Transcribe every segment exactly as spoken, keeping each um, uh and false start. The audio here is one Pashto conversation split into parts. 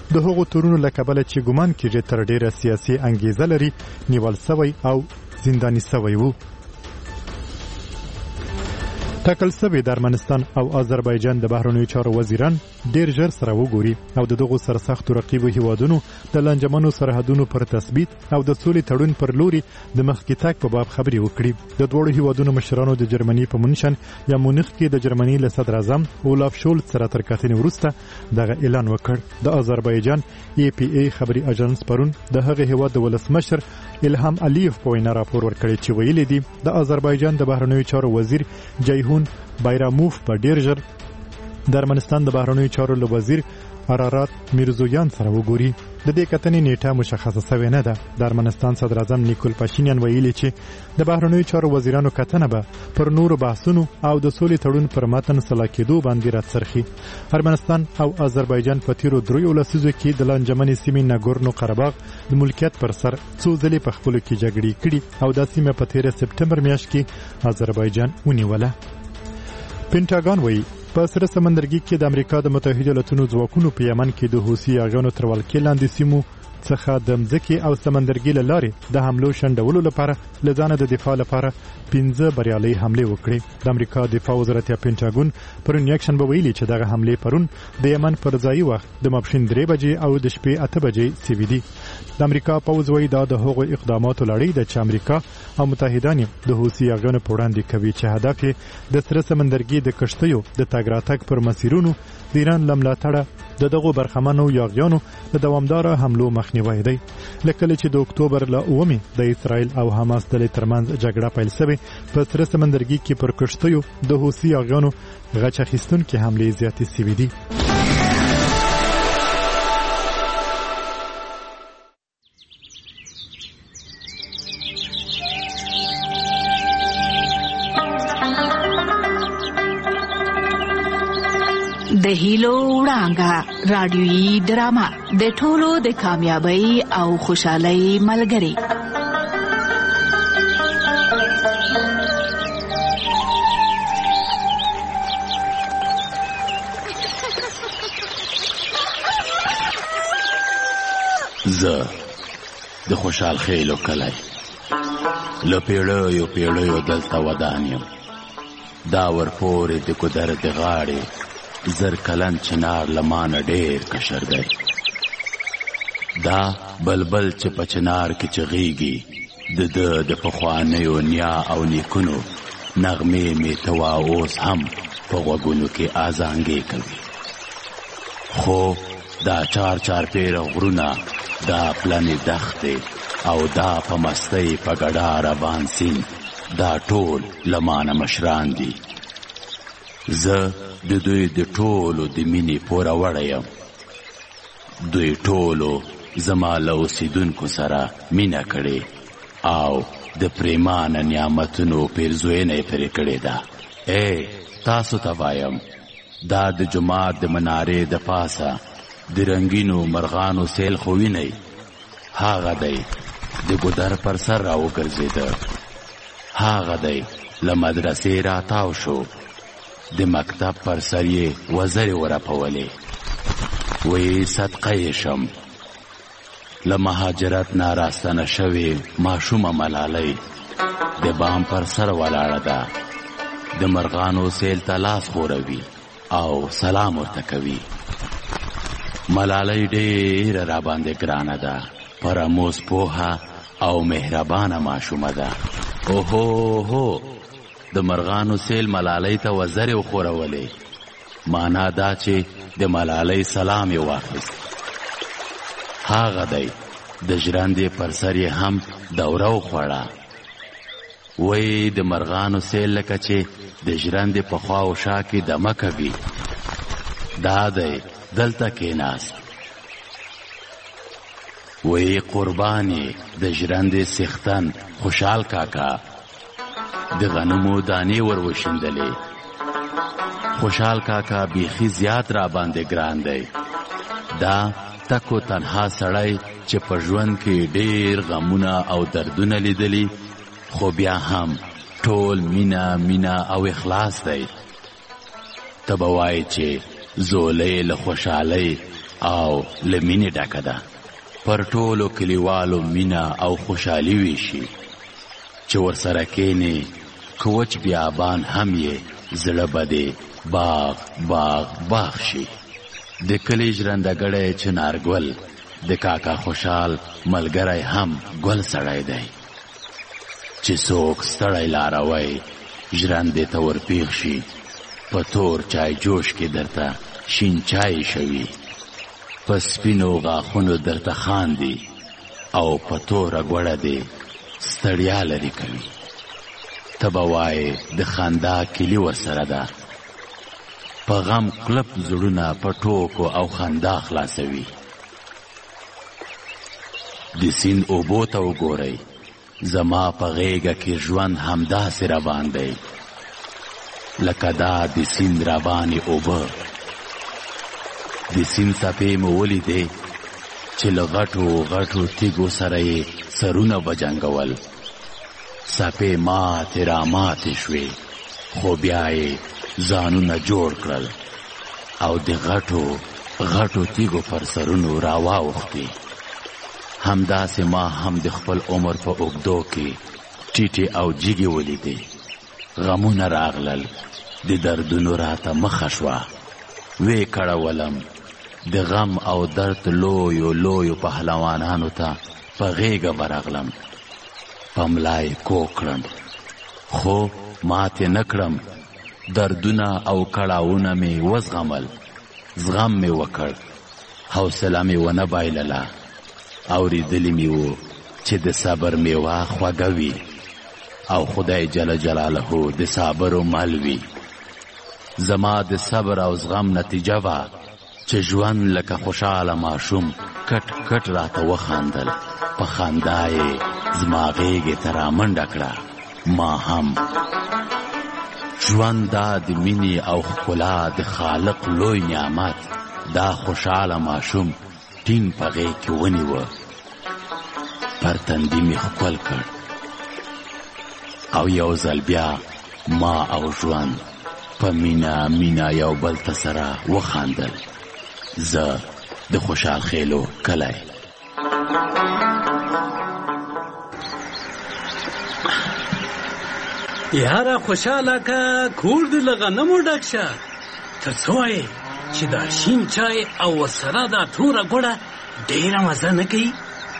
د هغو تورونو له کبله چې ګمان کېږي تر ډېره سیاسي انګیزه لري نیول سوی او زنداني سوی و. ټاکل سوی د ارمنستان او آذربایجان د بهرنیو چارو وزیران ډیر ژر سره وګوري او د دغو سرسختو رقیبو هیوادونو د لانجمنو سرحدونو پر تثبیت او د سولې تړون پر لوري د مخکې تګ په باب خبرې وکړي. د دواړو هیوادونو مشرانو د جرمني په مونشن یا مونخ کې د جرمني له صدر اعظم اولاف شولز سره تر کتنې وروسته دغه اعلان وکړ. د آذربایجان ای پی ای خبري اژانس پرون د هغه هیواد د ولسمشر الهام علیف په وینا راپور ورکړی چې ویلي دي د آذربایجان د بهرنیو چارو وزیر جیهون بایراموف په ډیر ژر د ارمنستان د بهرنیو چارو له وزیر ارارات میرزویان سره وګوري. د دې کتنې نیټه مشخصه شوې نه ده. د ارمنستان صدر اعظم نیکول پاشینیان ویلي چې د بهرنیو چارو وزیرانو کتنه به پر نورو بحثونو او د سولې تړون پر متن سلا کېدو باندې راڅرخي. ارمنستان او آذربایجان په تیرو دریو لسیزو کې د لانجمنې سیمې ناګورنو قرهباغ د ملکیت پر سر څو ځلې په خپلو کې جګړې کړي او دا سیمه په تیره سپټمبر میاشت کې آذربایجان ونیوله. پینټاګان وایي په سره سمندرګي کې د امریکا د متحده ایالاتونو ځواکونو په یمن کې د حوثي یاغیانو تر ولکې لاندې سیمو څخه د مځکې او سمندرګي له لارې د حملو شنډولو لپاره له ځانه د دفاع لپاره پنځه بریالۍ حملې وکړې. د امریکا دفاع وزارت یا پینټاګون پرون یکشنبه ویلي چې دغه حملې پرون د یمن پر ځایي وخت د ماپښین درې بجې او د شپې اته بجې سوي دي. د امریکا پوځ وایي دا د هغو اقداماتو لړۍ ده چې امریکا او متحدان د حوثي یاغیانو په وړاندې کوي چې هدف یې د سره سمندرګي د کشتیو د تګ راتګ پر مسیرونو د ایران له ملاتړه د دغو برخمنو یاغیانو د دوامداره حملو مخنیوی دی. لکه چې د اکتوبر له اوومې د اسرائیل او حماس ډلې ترمنځ جګړه پیل شوې په سره سمندرګي کې پر کشتیو د حوثي یاغیانو غچ اخیستونکې حملې زیاتې شوې دي. د هیلو وړانګه رادیویي ډرامه د ټولو د کامیابی او خوشحالۍ ملګری. زه د خوشحال خیلو کلی له پیړیو پیړیو دلته ودان یم. دا ورپورې د ګودر د غاړې زر کلن چنار لمانه ډیر کشر دی. دا بلبل چې په چنار کې چغیږي د د د پخوانیو نیا او نیکونو نغمې می توا اوس هم په غوږونو کې آزانګې کوي. خو دا چار چار پیر غرونه دا پلنې دښتې او دا په مستۍ په ګډا روان سیند دا ټول لمانه مشران دي. زه د دوی د ټولو د مینې پوره وړی یم. دوی ټولو زما له اوسېدونکو سره مینه کړې او د پریمانه نعمتونو پیرزوینه یې پرې کړې ده. ای تاسو ته وایم دا د جومات د منارې د پاسه د رنګینو مرغانو سیل خو وینئ. هغه دی د ګودر پر سر را وګرځېده. هغه دی له مدرسې راتاو شو. د مکتب پر سر یې وزرې ورپولې. وی صدقه یې شم له مهاجرت نه راستنه شوې ماشومه ملالۍ د بام پر سر ولاړه ده. د مرغانو سیل ته لاس خوروي او سلام ورته کوي. ملالۍ ډېره راباندې ګرانه ده. پراموس پوهه او مهربانه ماشومه ده. اوهو هو د مرغانو سیل ملالۍ ته وزرې وخورولې. معنا دا چې د ملالۍ سلام یې واخیست. هغه دی د ژرندې پر سر یې هم دوره وخوړه. وی د مرغانو سیل لکه چې د ژرندې په خوا او شا کې دمه کوي. دا دی دلته کېناست. وی قربانې د ژرندې څښتن خوشحال کاکا د غنمو دانې ور وشیندلې. خوشحال کاکا بیخي زیات را باندې ګران دی. دا تکو تنها سړی چې په ژوند کې ډېر غمونه او دردونه لیدلی خو بیا هم ټول مینا مینا او اخلاص دی. ته به وایې چې زولۍ له خوشحالۍ او له مینې ډکه ده. پر ټولو کلیوالو مینه او خوشحالي ویشي چې ورسره کینې کوچ بیابان هم یې زړه به دې باغ باغ باغ شي. د کلي ژرندګړی چنارګل د کاکا خوشحال ملګری هم ګل سړی دی چې څوک ستړی لاروی ژرندې ته ورپېښ شي په تور چای جوش کې درته شین چای شوي، په سپینو غاښونو درته خاندي او په توره ګوړه دې ستړیا لرې کوي. ته به وایې د خندا کلي ورسره ده، په غم کلپ زړونه په ټوکو او خندا خلاصوي. د سیند اوبو ته وګورئ، زما په غیږه کې ژوند همداسې روان دی لکه دا د سیند روانې اوبه. د سیند څپې مو ولیدې چې له غټو غټو تیږو سره یې سرونه وجنګول. څپې ماتې راماتې شوې، خو بیا یې ځانونه جوړ کړل او د غټو غټو تیږو پر سرونو راواوښتې. همداسې ما هم د خپل عمر په اوږدو کې ټیټې او جګې ولیدې. غمونه راغلل، د دردونو راته مخه شوه، وې کړولم د غم او درد لویو لویو پهلوانانو ته په غیږه ورغلم، په ملا یې کوږ کړم، خو ماتې نه کړم. دردونه او کړاوونه مې وزغمل، زغم مې وکړ، حوصله مې ونه بایلله. اورېدلی مې و چې د صبر میوه خوږه وي او خدای جل جلاله د صابرو مل وي. زما د صبر او زغم نتیجه وه چې ژوند لکه خوشحاله ماشوم کټ کټ راته وخاندل. په خندا یې زما غیږې ته رامنډه کړه. ما هم ژوند دا د مینې او ښکلا د خالق لوی نعمت، دا خوشحاله ماشوم ټینګ په غیږ کې ونیوه، پر تندي مې ښکل کړ او یو ځل بیا ما او ژوند په مینا مینا یو بل ته سره وخاندل. زه د خوشحال خیلو کلی. یاره خوشحاله که کور دې له غنمو ډک شه. ته څه وایې چې دا شین چای او ورسره دا توره ګوړه ډېره مزه نه کوي؟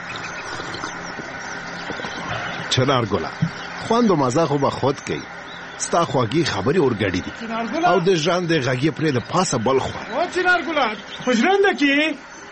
چنارګله، خوند و مزه خو به خود کوي، ستا خواږې خبرې اورګډې دي او د ژرندې غږ یې پرې د پاسه بل خوا. وا چنارګله، په ژرنده کې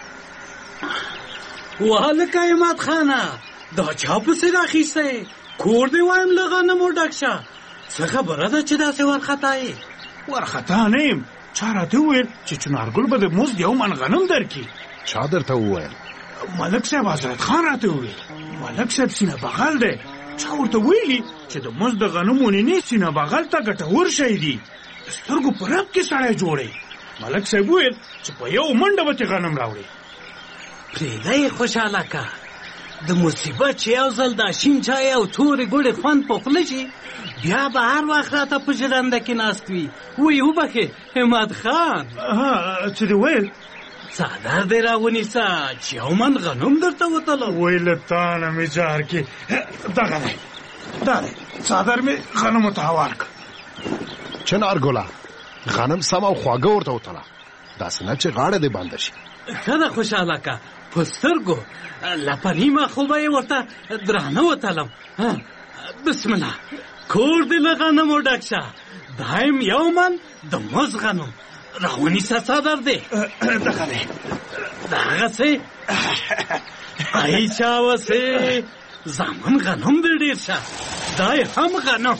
وهلکه عماد خانه، دا چا پسې راخیستی؟ کور دې وایم له غنمو ډک شه. څه خبره ده چې داسې وارخطا یې؟ وارخطا نه یم، چا راته وویل چې چنارګل به د مزد یو من غنم درکړي. چا درته وویل؟ ملک صاحب حضرت خان راته وویل. ملک صاحب سینه بغل دی، چا ورته ویلي چې د مزد د غنمو نینې سینه بغل ته ګټور شی دي، د سترګو په رپ کې سړی جوړی. ملک صاحب وویل چې په یو منډه به ترې غنم راوړي. پرېږده یې خوشحاله که، د مصیبت چې یو ځل دا شین چای او تورې ګوړې خوند په خوله شي، بیا به هر وخت راته په ژرنده کې ناست وي. وی وبخې عماد خان. څه دې ویل؟ څادر دې راونیسه چې یو من غنم درته وتلم. وی له تا نه مې جار کې دغه دی، دا دی څادر مې غنمو ته هوار کړ. چنارګله، غنم سم او خواږه ورته وتله، داسې نه چې غاړه دې بنده شي. ښه ده خوشحاله که، په سترګو لپه نیمه خو به یې ورته درانه وتلم. بسم الله، کور دې له غنمو ډک شه. دایم یو من د مز غنم راونیسه. څادر دی دغه دی، دغسې ای چاوسې زامن غنم دې ډېر شه، دا یې هم غنم.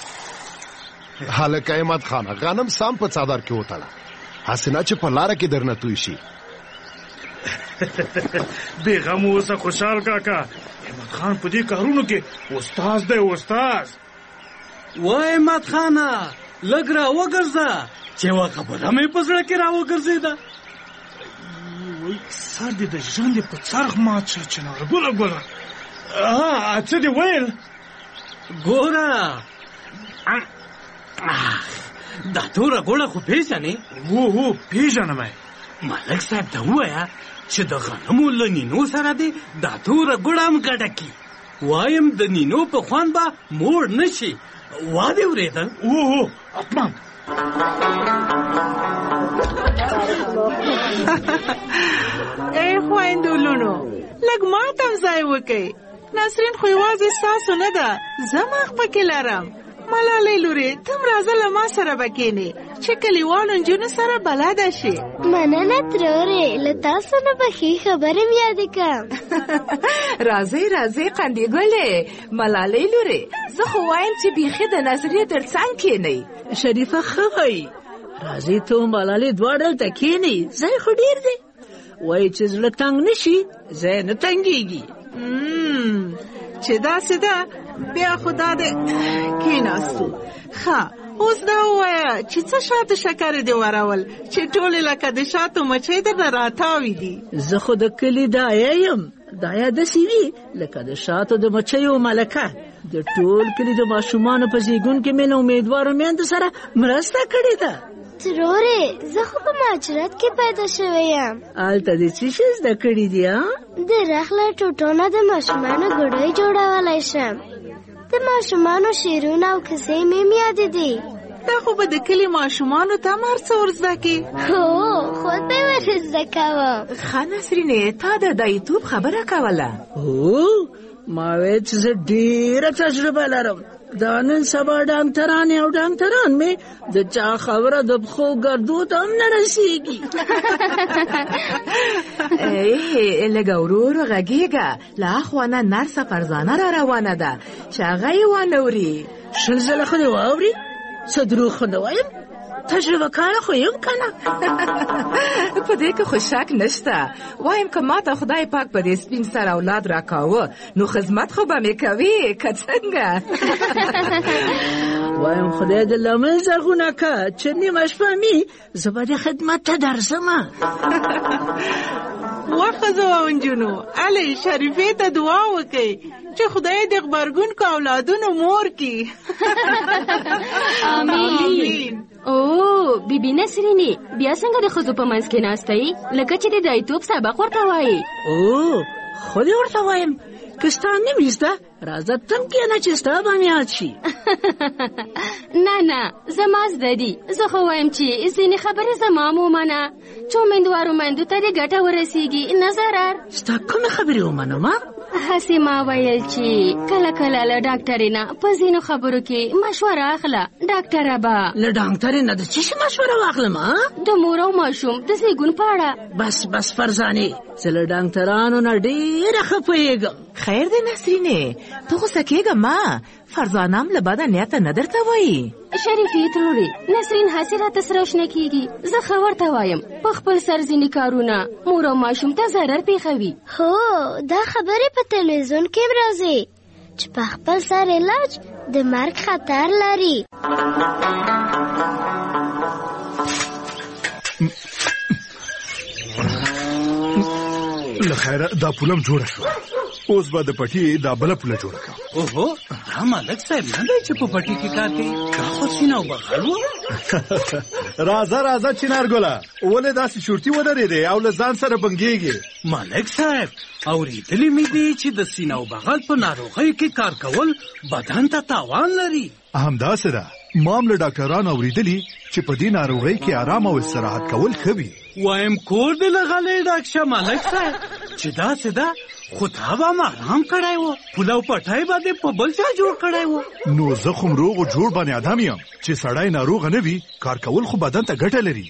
هلکه عماد خانه، غنم سم په څادر کې وتله، هسې نه چې په لاره کې درنه توی شي. بې غم اوسه خوشحال کاکا، عماد خان په دې کارونو کې استاز دی استاز. وای عماد خانه، لږ را وګرځه چې یوه خبره مې په زړه کې را وګرځېده. وای سر دې د ژرندې په څرخ مات شه چنارګله ګله. څه دې ویل؟ ګوره دا توره ګوړه خو پېژنې؟ هو هو پېژنم. ملک صاحب ته ووایه چې د غنمو له نینو سره دې دا توره ګوړه هم ګډه کړي. وایم د نینو په خوند به موړ نه شي. وا دې اورېدل؟ اوه حتما. ای خویندو لونو، لږ ما ته هم ځای وکئ. نسرین خو یوازې ستاسو نه ده، زه مخ پکې لرم. ملالۍ لورې، ته هم راځه له ما سره به کښېنې چې کلیوالو نجونو سره بلده شي. مننه ترورې، له تاسو نه به ښې خبرې م یادې کړم. راځئ راځئ قندې ګلې. ملالۍ لورې، زه خو وایم چې بیخي د نظریې تر څنګ کښېنئ. شریفه ښه وایي، راځئ ته ملالۍ دواړه دلته کښېنئ، ځای خو ډېر دی. وایي چې زړه تنګ نه شي، ځای نه تنګېږي. چې داسې ده بیا خو دا د کېناستو. ښه، اوس دا ووایه چې څه شاتو شکرې دې ورول چې ټولې لکه د شاتو مچۍ درته راتاوي دي. زه خو د کلي دایه یم. دایه داسې وي لکه د شاتو د مچیو ملکه. د ټول کلي د ماشومانو په زیږون کې مې له امیدوارو میندو سره مرسته کړې ده. ترورې، زه خو په مهاجرت کې پیدا شوی یم. هلته دې څه شی زده کړي دي؟ د رخ له ټوټو نه د ماشومانو ګوډۍ جوړولی شم. د ماشومانو شعرونه او کیسې مې م یادې دي. دا خو به د کلي ماشومانو ته هم هر څه ور زده کړي. هو، خود به یې ور زده کوم. ښه نسرینې، تا د دایتوب خبره کوله؟ هو، ما ویل چې زه ډېره تجربه لرم. دا نن سبا ډاکټرانې او ډاکټران مې د چا خبره د پښو ګردو ته هم نه رسېږي. ای لږه ورو ورو غږېږه، له اخوا نه نرسه فرزانه را روانه ده چې هغه یې وانه اوري. شل ځله خو دې واوري؟ څه دروغ خو نه وایم، تجربه کاره خو یم که نه. په دې کې خو شک نشته. وایم که ما ته خدای پاک په دې سپین سر اولاد راکاوه نو خدمت خو به مې کوي، که څنګه؟ وایم خدای دې لمن زرغونه که چې نیمه شپه مې زه به دې خدمت ته درځمه. وښځو او نجونو، هلئ شریفې ته دعا وکئ چې خدای دې غبرګونکو اولادونو مور کړي. آمین. او بیبي نسرینې، بیا څنګه د ښځو په منځ کې ناستئ لکه چې د دایتوب سبق ورته وایي؟ او خو دې ورته وایم که ستا نه وي زده، راځه تم کښېنه چې ستا به مې یاد شي. نه نه، زما زده دي. زه خو وایم چې ځینې خبرې زما هم ومنه چې امیندوارو میندو ته دې ګټه ورسېږي، نه ضرر. ستا کومې خبرې ومنم؟ هسې ما ویل چې کله کله له ډاکټرې نه په ځینو خبرو کې مشوره اخله. ډاکټره به له ډاکټرې نه د څه شي مشوره واخلم؟ د مور او ماشوم د زیږون په اړه. بس بس فرزانې، زه له ډاکټرانو نه ډېره ښه پوهېږم. خیر دی نسرینې، ته غوسه کېږه مه. فرزانه هم له بده نیته نه درته وایي. شریفې ترورې، نسرین هسې راته سره شنه کېږي. زه ښه ورته وایم په خپل سر ځینې کارونه مور او ماشوم ته ضرر پېښوي. هو، دا خبرې په تلویزیون کې هم راځي چې په خپل سر علاج د مرګ خطر لري. له خیره دا پولم جوړه شوه، اوس به د پټي دا بله پوله جوړه کړم. اوهو، دا ملک صاحب نه دی چې په پټي کې کار کوي، دا خو سینه او بغل و. راځه راځه چنار ګله، ولې داسې شورتي ودرېدې او له ځان سره بنګېږې؟ ملک صاحب، اورېدلي مې دي چې د سینه او بغل په ناروغیو کې کار کول بدن ته تاوان لري. همداسې ده، ما هم له ډاکټرانو اورېدلي چې په دې ناروغۍ کې آرام او استراحت کول ښه وي. وایم کور دې له غلی ډک شه ملک صاحب، چې داسې ده خو تا به هم آرام کړی و، پوله او پټی به دې په بل چا جوړ کړی و. نو زه خو روغ او جوړ باندې ادم یم چې سړی ناروغه نه وي، کار کول خو بدن ته ګټه لري.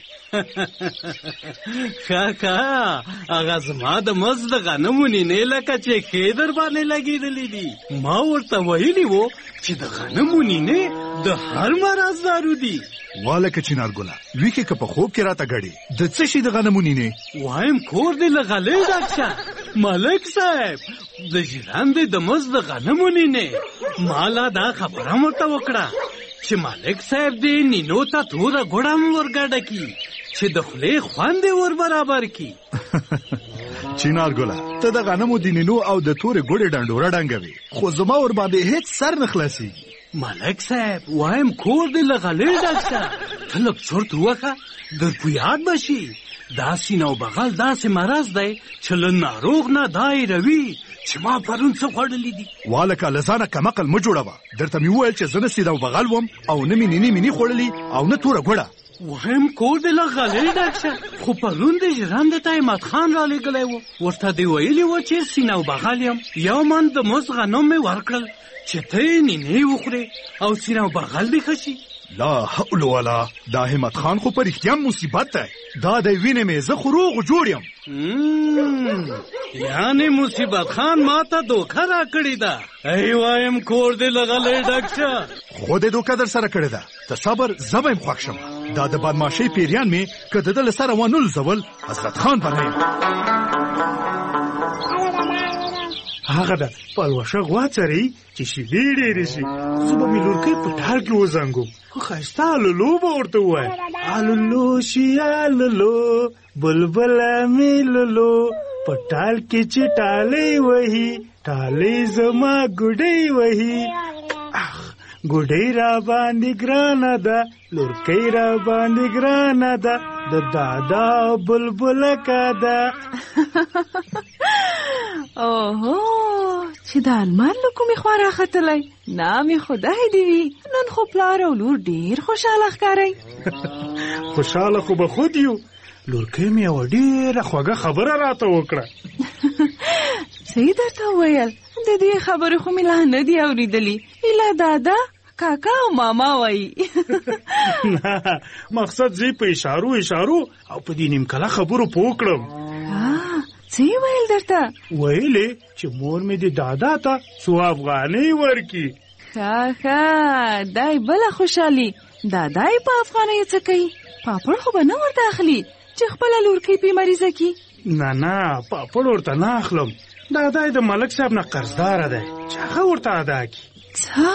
ښه ښه، هغه زما د مزد د غنمو نینې لکه چې ښې در باندې لګېدلې دي. ما ورته ویلي و چې د غنمو نینې د هر مرض دارو دي. والکه چنار ګله، وی کې که په خوب کې راته ګړې د څه شي د غنمو نینې؟ وایم کور دې له غلې ډک شه ملک صاحب، د ژرندې د مزد د غنمو نینې. ما لا دا خبره ورته وکړه چې ملک صاحب دې نینو ته توره ګوړه هم ورګډه کي چې د خولې خوند یې ور برابر کي. چنار ګله، ته د غنمو د نینو او د تورې ګوړې ډنډوره ډنګوي، خو زما ور باندې هیڅ سر نه خلاصېږي. ملک صاحب، وایم کور دې له غلې ډک شه، ته لږ چرت ووهه در په یاد به شي. دا سینه او بغل داسې مرض دی چې له ناروغ نه دا ایروي چې ما پرون څه خوړلي دي. والکه له ځانه کمقل مه جوړوه. درته مې وویل چې زه نه سینه او بغل وم او نه مې نینې مینې خوړلي او نه توره ګوړه. وهم کور دې له غلی ډک شه. خو پرون د ژرندې ته احمد خان رالېږلی و. ورته دې ویلي و چې سینه او بغل یم. یو من د مزد غنم مې ورکړل چې ته یې نینې وخورې او سینه او بغل دې ښه شي. لا حول ولا، دا همت خان خو پر اختیام مصیبت دی. دا د وینې مې زه خو روغ جوړ یم. یعنې مصیبت خان ما ته دوکه راکړې ده. ای وایم کور دې له غلی ډک شه. خو دې دوکه در سره کړې ده. ته صبر، زه به یم خوښ شم. دا د بدماشۍ پیریان مې که د ده له سره ونه لوځول، حضرت خان به نه یم. هغه ده پلوشه غوا څري چې شیدې ډېرې شي. زه به مې لورکۍ په ټال کې وزنګوم. خو ښایسته الولو به ورته ووایه. الولو شي الولو بلبله مې لولو په ټال کې چې ټالۍ وهي ټالۍ زما ګوډۍ وهي. اخ ګوډۍ را باندې ګرانه ده لورکۍ را باندې ګرانه ده د دادا بلبله کا ده. اوهو چې د المار له کومې خوا راختلی. نامې خدای دې وي. نن خو پلار او لور ډېر خوشحاله ښکارئ. خوشحاله خو به خود یو. لورکۍ مې یوه ډېره خوږه خبره راته وکړه. څه یې درته وویل؟ د دې خبرې خو مې لا نه دي اورېدلي. ایله دادا کاکا او ماما وایي. نه، مقصد زه په اشارو اشارو او په دې نیم کله خبرو پوه کړم. څه یې ویل درته؟ ویلې چې مور مې د دادا ته څو افغانۍ ورکړي. ښه ښه، دای بله خوشحالي. دادا یې په افغانیو څه کوي؟ پاپړ خو به نه ورته اخلي چې خپله لورکۍ پې مریضه کړي. نه نه، پاپړ ورته نه اخلم. دادا یې د ملک صاحب نه قرضداره دی چې هغه ورته ادا کړي. څه؟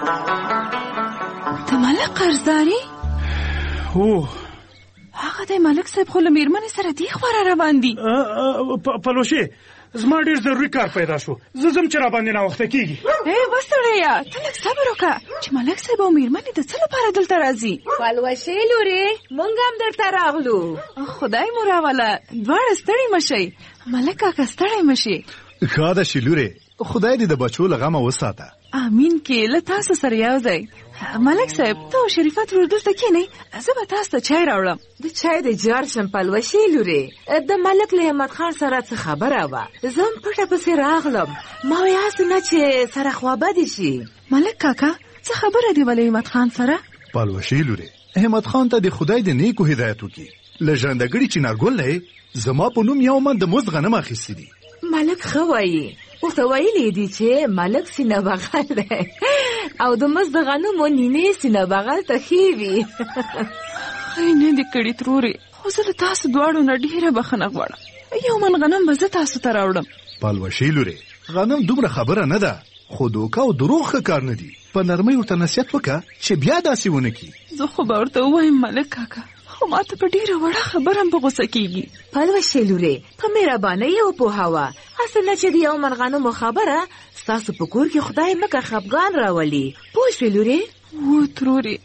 د ملک قرضداري؟ هو. هغه د ملک صاحب خو له مېرمنې سره دې خوا را روان دي. پلوشې، زما ډېر ضروري کار پیدا شو. زه ځم چې را باندې ناوخته کېږي. ای وسړیه، ته لږ صبر وکړه چې ملک صاحب او مېرمنې د څه لپاره دلته راځي. پلوشې لورې، موږ هم درته راغلو. خدای مو راوله. دواړه ستړي مه شئ. ملک کاکا ستړی مه شي. ښه ده شیلورې، خدای دې د بچو له غمه وساته. امین. کې له تاسو سره یو ځای. ملک صاحب، ته او شریفت ورور دلته کښېنئ. زه به تاسو ته چای راوړم. د چای د جار شم پلوشې لورې. د ملک له احمد خان سره څه خبره وه. زه هم پټه پسې راغلم. ما وایي هسې نه چې سره خوابدې شي. ملک کاکا، څه خبره دې ولې احمد خان سره؟ پلوشې لورې، احمد خان ته د خدای د نیکو هدایت وکړي. له ژرندګړي چنارګل نه زما په نوم یو من د مزد غنم اخیستي دي. ملک ښه وایي. ورته ویلي دي چې ملک سینه بغل دی او د مزد غنمو نینې سینه بغل ته ښې وي. خی نه دې کړي ترورې، خو زه له تاسو دواړو نه ډېره بخښنه غواړم. یو من غنم به زه تاسو ته راوړم. پلوشې لورې، غنم دومره خبره نه ده، خو دوکه او دروغ ښه کار نه دي. په نرمۍ ورته نصیحت وکړه چې بیا داسې ونه کړي. زه خو به ورته ووایم ملک کاکا، خو ما ته په ډېره وړه خبره هم په غوسه کېږي. پلوشې لورې، په مهربانۍ یې وپوهوه. اصل نه چې د یو من غنمو خبره ستاسو په کور کې خدای مکه خفګان راولي. پوه شوې لورې؟ و ترورې.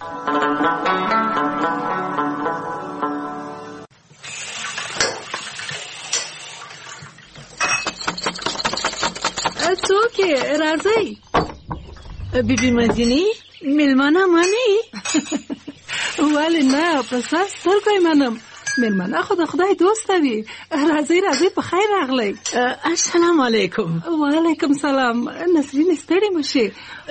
څوک یې؟ راځئ. بیبي مدینې، مېلمانه منې؟ ولې نه، په سر سترګو یې منم. مېلمانه خو د خدای دوسته وي. راځئ راځئ، په خیر راغلی. السلام علیکم. وعلیکم سلام. نسرین ستړې مه شې.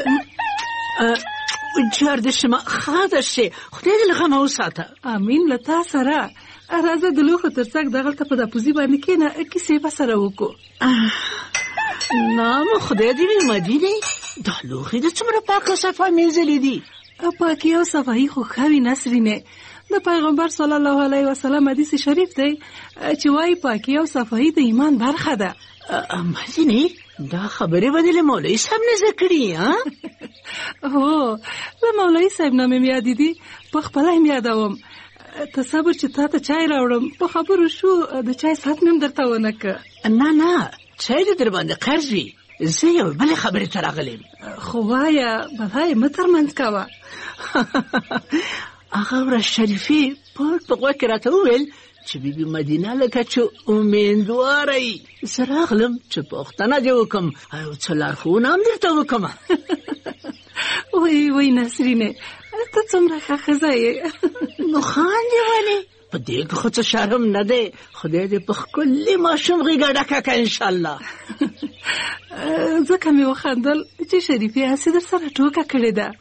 جار دې شمه، ښه ده شې. خدای دې له غمه وساته. امین. له تا سره. راځه د لوښو تر څنګ دغلته په داپوزي باندې کښېنه، کیسې به سره وکړو. نام خدای دې وي مدینې، دا لوښي د څومره پاکه صفا مینځلي دي. پاکي او صفایي خو ښه وي نسرینې. د پیغمبر صلی الله علیه وسلم حدیث شریف دی چې وایي پاکي او صفایي د ایمان برخه ده. مدینې، دا خبرې به دې له مولوي صاحب نه زده کړي؟ هو، له مولوي صاحب نه مې یادې دي، په خپله هم یادوم. تصور چې تا ته چای راوړم، په خبرو شو د چای ساعت مې هم درته ونه کړه. نه نه، چای دې در باندې قرض وي. زه یو بلې خبرې ته راغلم. خو وایه، بلای مه ترمنځ کوه. هغه ورځ شریفې پټ په غوږ کې راته وویل چې بیبي مدینه لکه چې امیندواره یي. زه راغلم چې پوښتنه دې وکړم او څه لارښوونه هم درته وکړم. وای وای نسرینه ته څومره ښه ښځه یې. نو خاندې ولې؟ په دې کې خو څه شرم نه دی. خدای دې په ښکلي ماشوم غېږه ډکه کړه انشاءالله. ځکه مې وخندل چې شریفې هسې در سره ټوکه کړې ده.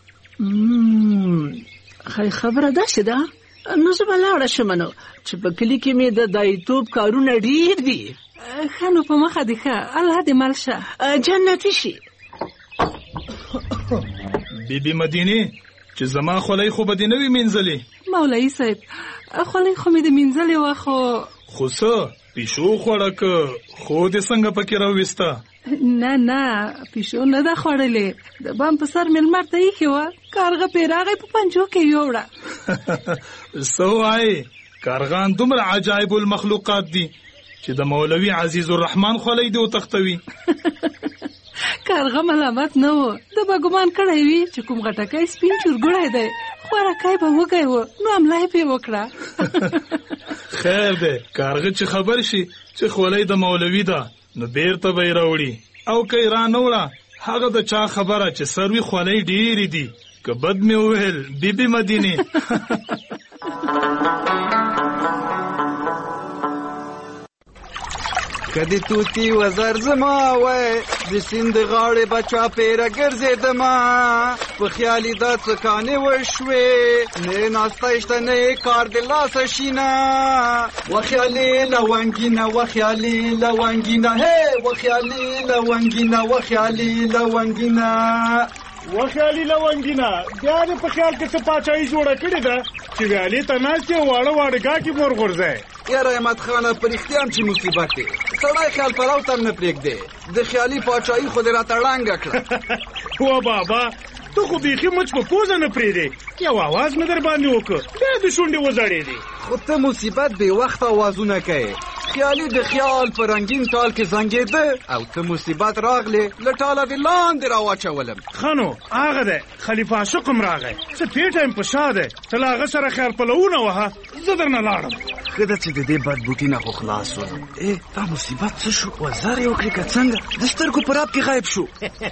ښایي خبره داسې ده. نو زه به لاړه شم نو چې په کلي کې مې د دایتوب کارونه ډېر دي. ښه نو په مخه دې ښه. الله دې مل شه. جنتي شي. بیبي مدینې چې زما خولۍ خو به دې نه وي مینځلې. مولوي صاحب خولۍ خو مې د مینځلې وه خو خو څه پیشو خوړه که خو دې څنګه پکې راویسته؟ نه نه پیشو نه ده خوړلې. د بام په سر مې لمر ته ایښې وه. کارغه پرې راغی په پنجو کې یوړه. څه وایې؟ کارغان دومره عجایب المخلوقات دي چې د مولوي عزیز الرحمن خولۍ دې وتښتوي. کارغه ملامت نه و. ده به ګمان کړی وي چې کوم غټکی سپین چورګوړی دی. خوارکی به وږی و نو حمله یې پرې وکړه. خیر دی کارغه چې خبر شي چې خولۍ د مولوي ده نو بیرته به یې راوړي او که یې رانه وړه هغه د چا خبره چې سروي خولۍ ډېرې دي. که بد مې وویل بیبي مدینې. کدی توتی وزر زما وای د سیند غاړې بچا پیره ګرځېدما په خیالي دا څکانې وشوې نه ناسته شته نه کار د لاسه شینه وخیالي لونګینه وخیالي لونګینه هی وخیالي لونګینه وخیالي لونګینه وخیالي لونګینه بیا دې په خیال کې څه پاچاهي جوړه کړې ده چې ویالې ته ناست یې واړه واړه ګاټې مور غورځی. یاره احمد خانه په رښتیا هم چې مصیبت دی. سړی خیال پلاو ته هم نه پرېږدی. د خیالي پاچاهي خو دې راته ړنګه کړه. وا بابا ته خو بیخي مچ په پوزه نه پرېږدې. یو اواز مې در باندې وکړ بیا د شونډې وزړېدې. خو ته مصیبت بې وخته اوازونه کوې. خیالي د خیال په رنګین ټال کې زنګېده او ته مصیبت راغلې له ټاله دې لاندې راواچولم. ښه نو هغه دی خلیفه عاشق هم راغی. څه پیټه یم په شا دی. ته له هغه سره خیر پلوونه وهه زه درنه لاړم. ښه ده چې د دې بد بوټي نه خو خلاص شولم. ای دا مصیبت څه شو؟ وزر یې وکړې که څنګه د سترګو په راب کې غایب شو.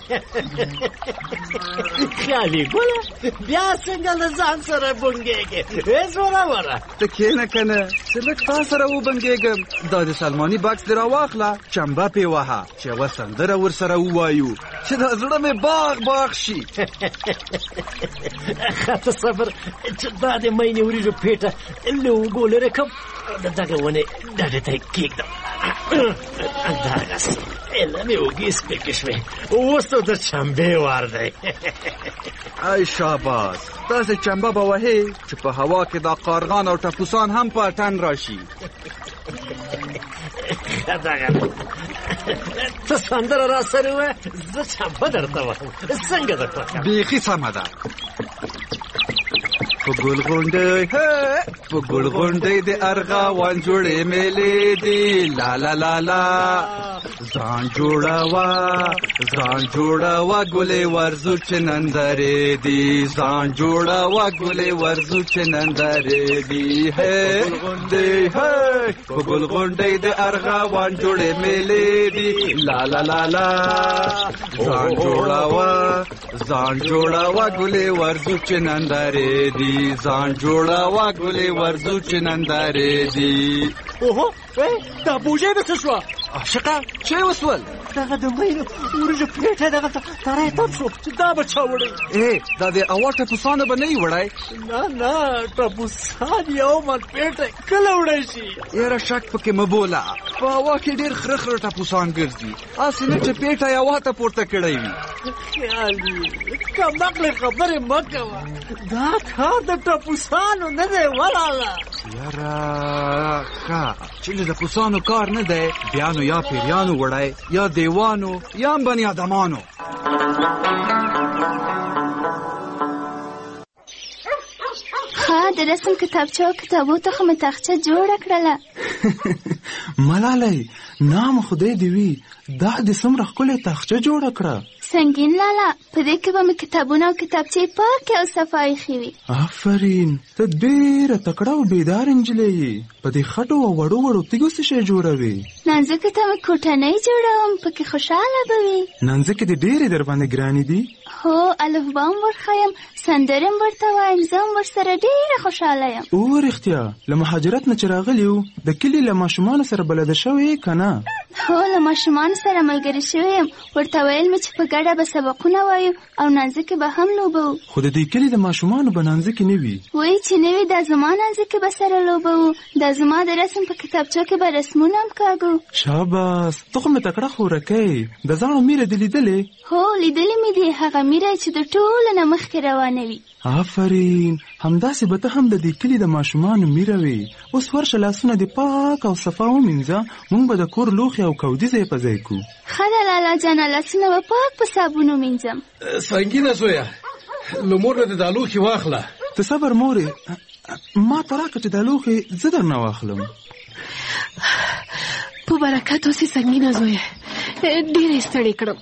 خیالي ګله بیا څنګه له ځان سره بونګېږې؟ هېڅ وروره ته کښېنه که نه چې لږ تا سره وبنګېږم. دا د سلماني بکس دې راواخله چمبه پې وهه چې یوه سندره ورسره ووایو چې دا زړه مې باغ باغ شي. ښه صبر چې دا د مینې وریجو پیټه له اوږو لرې کړم د دغه ونې ډډې ته یې کېږدم. دغسې ایله مې اوږې سپکې شوې. اوس نو د چمبې وار دی. ای شاباس داسې چمبه به وهې چې په هوا کې دا قارغان او ټپوسان هم په اتن راشي. ته سندره را سره وه زه چمبه درته وایم. څنګه درته وکړم؟ بیخي سمه ده. په ګل غونډۍ په ګل غونډۍ د ارغوان جوړې میلې دي لا لا لا لا ځان جوړوه ځان جوړوه ګلې ورځو چې نندرې دي ځان جوړوه ګلې ورځو چې نندرې دي. هی غونډۍ په ګل غونډۍ د ارغوان جوړې میلې دي لا لا لا لا ځان جوړوه ځان جوړوه ګلې ورځو چې نندرې دي ځان جوړوه ګلې ورځو چې نندرې دي. اوهو دا بوجۍ به څه شوه؟ عاشقه چی وسول؟ دغه د مینو وریجو پلیټه دغه تری تم شو چې دا به چا وړی؟ ای دا د اوا ټپوسانو به نه یې وړی؟ نه نه ټپوسان یو من پلیټه کله وړی شي؟ یاره شک پکې مه بوله. په هوا کې ډېر خره خره ټپوسان ګرځي. هسې نه چې پیټه یې هوا ته پورته کړی وي. خیالي کمعقلې خبرې مه کوه. دا کار د ټپوسانو نه دی ولاله. یاره ښه چې د ټپوسانو کار نه دی بیا نو یا پیریانو وړی یا دیوانو یا هم بني ادمانو. ښه د رسم کتابچه او کتابو ته خو مې تاخچه جوړه کړله. ملالۍ نام خدای دې وي دا دې څومره ښکلې تاخچه جوړه کړه. سنگین لالا په دې کې به مې کتابونه او کتابچې پاکې او صفا ایښې وي. آفرین، ته ډېره تکړه او بیدار نجلۍ یې. په دې خټو او وړو وړو تیږو څه شی جوړوې؟ نانځکې ته مې کوټنۍ جوړوم، پکې خوشحاله به وي. نانځکې دې ډېرې در باندې ګرانې دي؟ هو، الفبا هم ورښیم، سندرې هم ورته وایم، زه هم ورسره ډېره خوشحاله یم. او رښتیا له مهاجرت نه چې راغلي یو د کلي له ماشومانو سره بلده شوې یې که نه؟ هو، له ماشومانو سره ملګرې شوې یم. ورته ویل مې چې په ګډه به سبقونه وایو او نانځکې به هم لوبه وو. خو د دې کلي د ماشومانو به نانځکې نه وي. وایي چې نه وي، دا زما نانځکې به سره لوبه وو. دا زما د رسم په کتابچو کې به رسمونه هم کاږو. شاباس، ته خو مې تکړه خورکۍ. د زاڼو میره دې لیدلې؟ هو، لیدلې مې دي. هغه میره چې د ټولو نه مخکې روانه وي. آفرین، همداسې به ته هم د دې کلي د ماشومانو میره وي. اوس ورشه لاسونه دې پاک او صفا ومینځه، موږ به د کور لوښي او کودي ځای په ځای کړو. ښه ده لالا جانه، لاسونه به پاک په صابون ومینځم. سنګینه زویه، له مور نه دې دا لوښي واخله. ته صبر مورې، ما ته راکړه چې دا لوښي زه درنه واخلم. په برکت اوسې سنګینه زویه، ډېره ستړې کړم.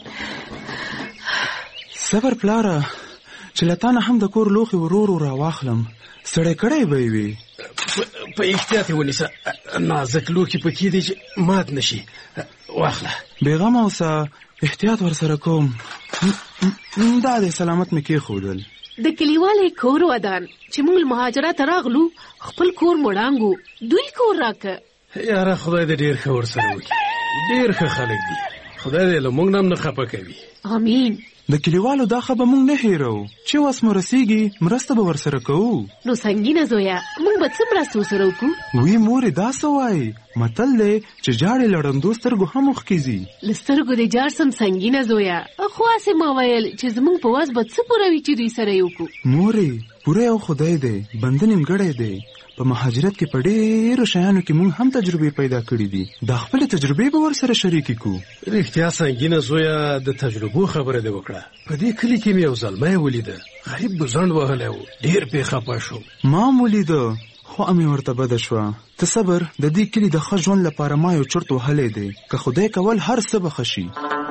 صبر پلاره، چې له تا نه هم د کور لوښي ورو ورو راواخلم. ستړی کړی به یې وي. په احتیاط یې ونیسه، نازک لوښي پکې دي چې مات نه شي. واخله. بېغمه اوسه، احتیاط ورسره کوم. دا دی سلامت مې کېښودل. د کلیوالې کور ودان چې موږ له مهاجرته راغلو، خپل کور مو ړانګو، دوی کور راکه. یاره خدای دې ډېر ښه ورسره وکړي. ډېر ښه خلک دي. خدای دې له موږ نه هم نه خفه کوي. آمین. د کلیوالو دا خبره موږ نه هیرو، چې وس مو رسیږي مرسته به ورسره کوو. نو سنګینه زویه، موږ به څه مرسته ورسره وکړو؟ وی مورې، دا څه وایي؟ متل دی چې جاړې له ړندو سترګو هم اوښکېږي. له سترګو دې جاړ سم سنګینه زویه، خو هسې ما ویل چې زموږ په وس به څه پوره وي چې دوی سره یې وکړو. مورې، پوره یو خدای دی، بنده نیمګړی دی. په مهاجرت کې په ډېرو شیانو کې موږ هم تجربې پیدا کړې دي. دا خپلې تجربې به ورسره شریکې کړو. رښتیا سنګینه زویه، د تجربو خبره دې وکړه. په دې کلي کې مې یو زلمی ولیده، غریب بزنډ وهلی و. ډېر پې خفه شوم. ما هم ولیده، خو امې ورته بده شوه. ته صبر، د دې کلي د ښه ژوند لپاره ما یو چرت وهلی دی. که خدای کول هر څه به ښه شي.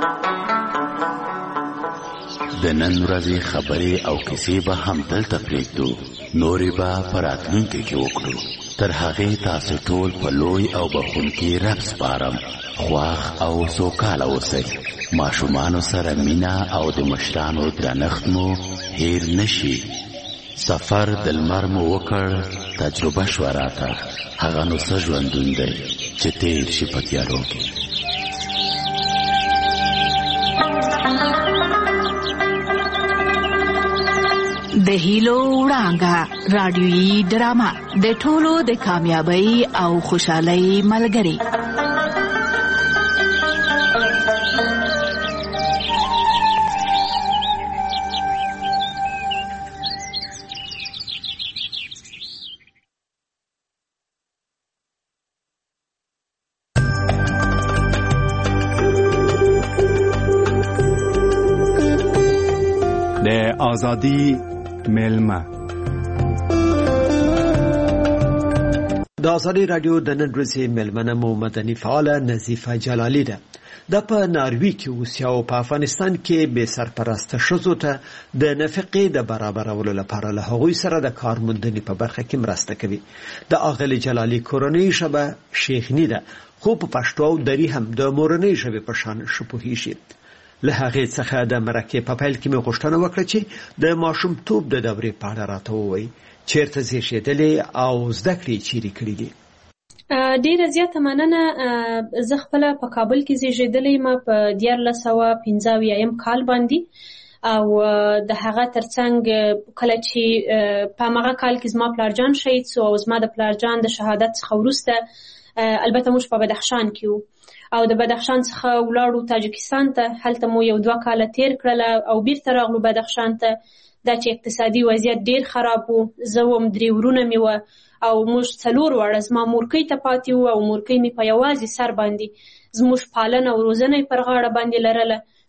د نن ورځې خبرې او کیسې به هم دلته پرېږدو، نورې به په راتلونکي کې وکړو. تر هغې تاسو ټول په لوی او بخښونکي رب سپارم. خواښ او سوکاله اوسئ. ماشومانو سره مینه او د مشرانو درنښت مو هیر نشي. سفر د لمر مو وکړ، تجربه شوه راته. هغه نو څه ژوندون دی چې تیر شي په تیارو کې. د هیلو وړانګه رادیویي ډرامه د ټولو د کامیابی او خوشحالۍ ملګری. د آزادی میلمه. د آزادی رادیو د نن ورځې میلمنه مو مدني فعاله نظیفه جلالي ده. د په ناروی کې اوسي او په افغانستان کې بې سرپرسته ښځو ته د نفقې د برابرولو لپاره له هغوی سره د کار موندنې په برخه کې مرسته کوي. د اغلې جلالي کورنۍ ژبه شیخني ده، خو په پښتو او دري هم د مورنۍ ژبې په شان ښه پوهېږي. له هغې څخه د مرکې په پیل کې مې غوښتنه وکړه چې د ماشومتوب د دورې په اړه راته ووایي. چیرته زیږېدلې او زده کړې چیرې کړې دي؟ ډیره زیاته مننه. زه خپله په کابل کې زیږېدلې یم په دیارلس سوه پنځه اویایم کال باندې، او د هغه ترڅنګ کله چې په هماغه کال کې زما پلارجان شهید سو، او زما د پلارجان د شهادت څخه وروسته البته موږ په بدخشان کې وو، او د بدخشان څخه ولاړو تاجکستان ته. هلته مو یو دوه کاله تیر کړل او بیرته راغلو بدخشان ته. دا چې اقتصادي وضعیت ډیر خراب و. زه وم، درې ورونه مې وه، او موږ څلور واړه. زما مورکۍ ته پاتې وو، او مورکۍ مې په یوازې سر باندې زموږ پالنه او روزنه پر غاړه باندې لرله.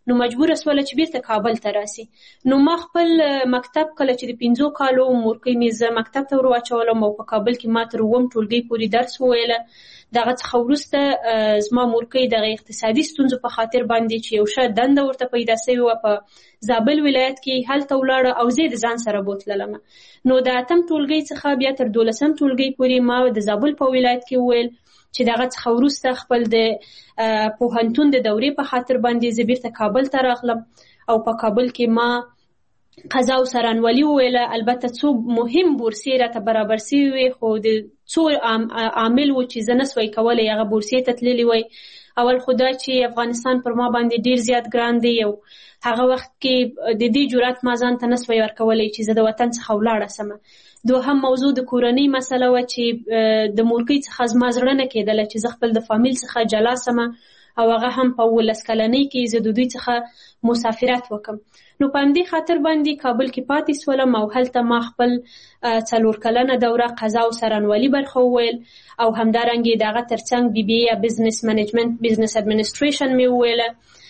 نو مجبوره سوله چې بیرته کابل ته راسي. نو ما خپل مکتب کله چې د پنځو کالو مورکۍ مې زه مکتب ته ور واچولم او په کابل کې ما تر اووم ټولګۍ پورې درس وویله. دغه څخه وروسته زما مورکۍ دغه اقتصادي ستونزو په خاطر باندې چې یو ښه دنده ورته پیدا سوې وه په زابل ولایت کې هلته ولاړه او زه یې د ځان سره بوتللم. نو د اتم ټولګۍ څخه بیا تر دولسم ټولګۍ پورې ما د زابل په ولایت کې وویل چې دغه څخه وروسته خپل د پوهنتون د دورې په خاطر باندې زه بیرته کابل ته راغلم او په کابل کې ما قضا او سرانوالي وویله. البته څو مهم بورسیې راته برابر سوي وې خو د څو عامل و چې زه نسوی کولی هغه بورسیې ته تللي وی. اول خو دا چې افغانستان پر ما باندې ډیر زیات ګران دی او هغه وخت کې د دې جرأت ما ځان ته نسوی ورکولی چې زه د وطن څخه ولاړه سمه. دوهم موضوع د کورنۍ مسله وه چې د مورکۍ څخه زما زړه نه کېدله چې زه خپل د فامیل څخه جلا سمه او هغه هم په ولس کلنۍ کې زه د دوی څخه مسافرت وکم. نو په همدې خاطر باندې کابل کې پاتې سولم او هلته ما خپل څلور کلنه دوره قضا او سرانوالي برخه وویل او همدارنګې د هغه ترڅنګ بی بی اے یا بزنس منیجمنت بزنس اډمنسټریشن مې وویله.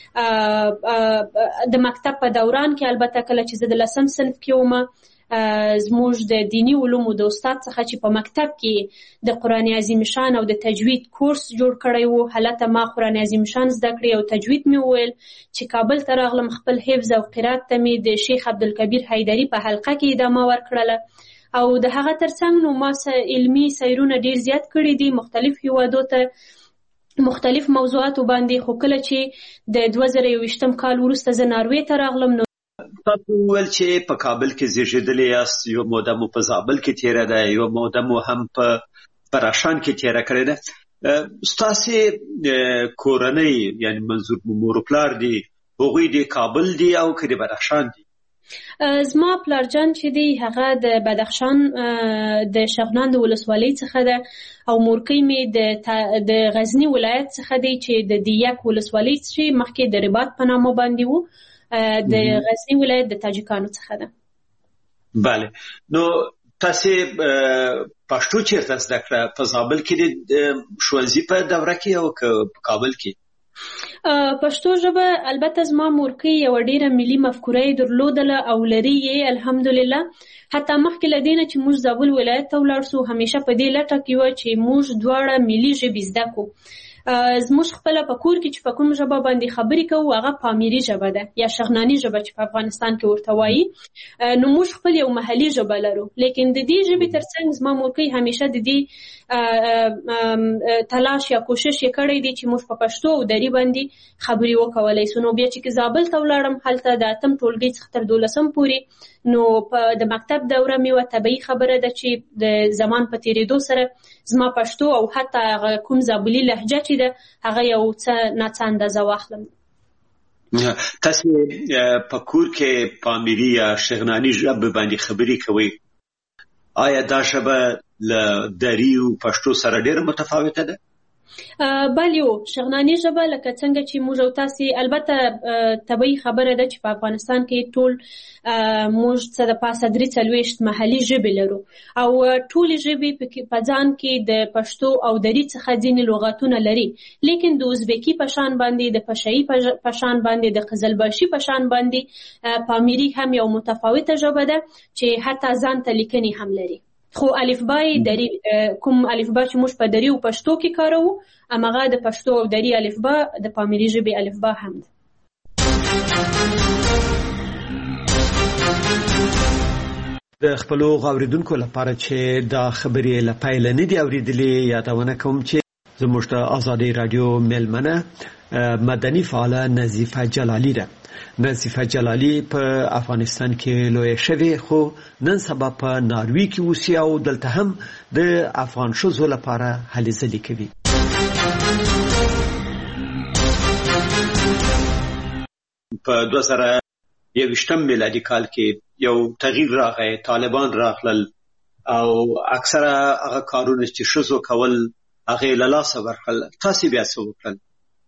د مکتب په دوران کې البته کله چې زه د لسم صنف کې وم زموږ د دینی علومو د استاد څخه چې په مکتب کې د قرآن عظیم شان او د تجوید کورس جوړ کړی وو هلته ما قرآن عظیم شان زده کړی او تجوید مې وویل. چې کابل ته راغلم خپل حفظ او قرات ته مې د شیخ عبدالکبیر حیدري په حلقه کې ادامه ورکړله او د هغه ترڅنګ نو ما علمي سیرونه ډیر زیات کړي دي مختلف هیوادو ته مختلف موضوعاتو باندې. خو کله چې د دوه زره یوویشتم کال وروسته زه ناروې ته راغلم نو تاسو وویل چې په کابل کې زیږېدلي یاست، یو موده مو په زابل کې تېره ده، یو موده مو هم په بدخشان کې تېره کړې ده. ستاسې کورنۍ یعنې منظور مو مور و پلار دي هغوی د کابل دي او که د بدخشان دي؟ زما پلارجان چې دی هغه د بدخشان د شغنان د ولسوالۍ څخه ده او مورکۍ مې د غزني ولایت څخه دی چې د دیک ولسوالۍ چې مخکې د رباط په نامه باندې وو د غزني ولایت د تاجکانو څخه ده. بله. نو تاسې پښتو چیرته زده کړه؟ په زابل کې د ښوونځي په دوره کې او که په کابل کې؟ پښتو ژبه البته زما مورکۍ یوه ډیره ملي مفکوره یې درلودله او لري یې الحمدلله. حتی مخکې له دې نه چې موږ زابل ولایت ته ولاړ سو همیشه په دې لټه کې وه چې موږ دواړه ملي ژبې زده کړو. زموږ خپله په کور کې چې په کوم ژبه باندې خبرې کوو هغه پامیري ژبه ده یا شغناني ژبه چې په افغانستان کې ورته وایي. نو موږ خپل یو محلي ژبه لرو لیکن د دې ژبې ترڅنګ زما مورکۍ همیشه د دې تلاش یا کوشش یې کړی دی چې موږ په پښتو او دري باندې خبرې وکولی سو. نو بیا چې زابل ته ولاړم هلته د اتم ټولګۍ څخه تر دولسم پورې نو په د مکتب دوره مې وه طبیعي خبره ده چې د زمان په تېرېدو سره زما پښتو او حتی هغه کوم زابلي لهجه چې ده هغه یو څه ناڅه اندازه واخلم. تاسې په کور کې پامیري یا شغناني ژبه باندې خبرې کوئ، آیا دا ژبه له دري او پښتو سره ډېره متفاوته ده؟ بله یو شغناني ژبه لکه څنګه چې موږ او تاسې البته طبیعي خبره ده چې په افغانستان کې ټول موږ څه د پاسه درې څلوېښت محلي ژبې لرو او ټولې ژبې په ځان کې د پښتو او دري څخه ځینې لغاتونه لري لیکن د ازبکي په شان باندې د پشهیي په شان باندې د قزلباشي په شان باندې پامیري هم یو متفاوته ژبه ده چې حتی ځان ته لیکنې هم لري. خو الفبای دری کوم الفبا چې موږ په دری او پښتو کې کاروو امغه د پښتو او دری الفبا د پامیري ژبې الفبا هم ده. د خپلو غوړیدونکو لپاره چې دا خبرې له پیله نه دي اورېدلې یادونه کوم چې زموږ د ازادي رادیو میلمنه مدني فعاله نظیفه جلالي ده. نظیفه جلالي په افغانستان کې لویه شوې خو نن سبا په ناروې کې اوسي او دلته هم د افغان ښځو لپاره هلې ځلې کوي. په دوه زره یوویشتم میلادي کال کې یو تغییر راغی، طالبان راغلل او اکثره هغه کارونه چې ښځو کول هغې له لاسه ورکړل. تاسې بیا څه وکړل؟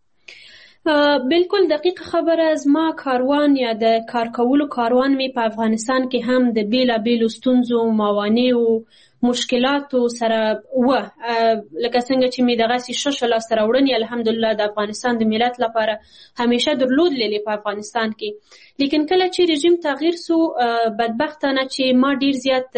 بالکل دقیق خبره. زما کاروان یا د کار کولو کاروان می په افغانستان کې هم د بیلابیلو ستونزو، موانعو، مشکلاتو سره و لکه څنګه چې مې دغسې ښه ښه لاسته راوړنې الحمدلله د افغانستان د ملت لپاره همیشه درلودلې په افغانستان کې. لیکن کله چې رژیم تغییر سو بدبختانه چې ما ډیر زیات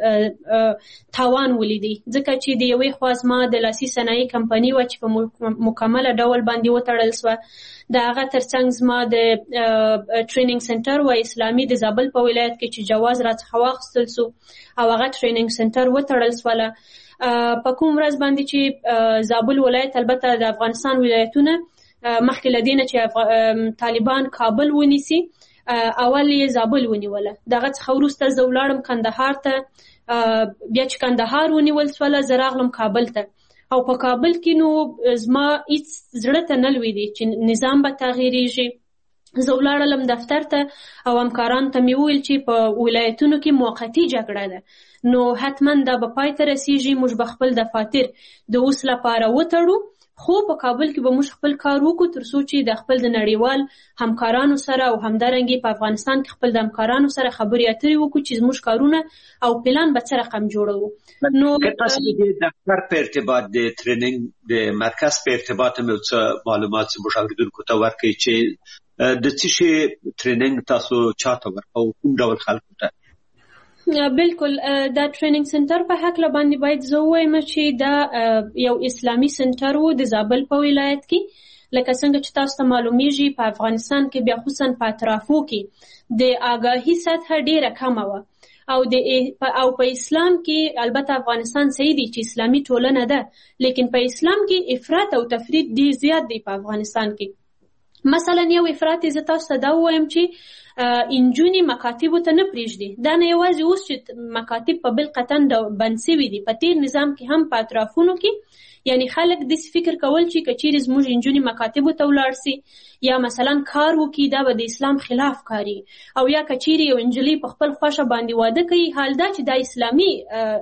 تاوان ولیدی ځکه چې د یوې خوا زما د لاسي صنایع کمپنۍ وه چې په مکمله ډول باندې وتړل سوه. د هغه ترڅنګ زما د ټریننګ سنټر و اسلامي د زابل په ولایت کې چې جواز راڅخه واخیستل سو او هغه ټریننګ سنټر وتړل سوله. په کوم ورځ باندې چې زابل ولایت البته د افغانستان ولایتونه مخکې له دې نه چې طالبان کابل ونیسي اول یې زابل ونیوله. دغه څخه وروسته زه ولاړم کندهار ته، بیا چې کندهار ونیول سوله زه راغلم کابل ته او په کابل کې نو زما هیڅ زړه ته نه لوېدی چې نظام به تغییریږي. زه ولاړلم دفتر ته او همکارانو ته مې وویل چې په ولایتونو کې موقتي جګړه ده نو حتما دا به پای ته رسیږي، موږ به خپل دفاتر د اوس لپاره وتړو خو په کابل کې به موږ خپل کار وکړو تر څو چې د خپل د نړیوال همکارانو سره او همدارنګې په افغانستان کې خپل د همکارانو سره خبرې اترې وکړو چې زموږ کارونه او پلان به څه رقم جوړوو. نو که تاسو د دفتر په ارتباط د ټریننګ د مرکز په ارتباط مې څه معلومات زموږ اوریدونکو ته ورکړئ چې د څه شي ټریننګ تاسو چاته ورکوو، کوم ډول خلکو ته؟ بالکل دا ټریننګ سنټر په هکله باندې باید زه ووایم چې دا یو اسلامي سنټر و د زابل په ولایت کې. لکه څنګه چې تاسو ته معلومیږي په افغانستان کې بیا خصوصا په اطرافو کې د آګاهي سطحه ډیره کمه وه او د او په اسلام کې البته افغانستان صحیح دی چې اسلامي ټولنه ده لیکن په اسلام کې افراط او تفرید ډیر زیات دی په افغانستان کې. مثلا یو افراط زه تاسو ته دا ووایم چې انجونې مکاتبو ته نه پرېږدي. دا نه یوازې اوس چې مکاتب په بل قطن بند سوي دي، په تیر نظام کې هم په اطرافونو کې یعنی خلک داسې فکر کول چې که چیرې زموږ انجونې مکاتبو ته ولاړ سي یا مثلا کار وکړي دا به د اسلام خلاف کاري او یا که چیرې یو نجلۍ په خپل خوښه باندې واده کوي حال دا چې دا اسلامي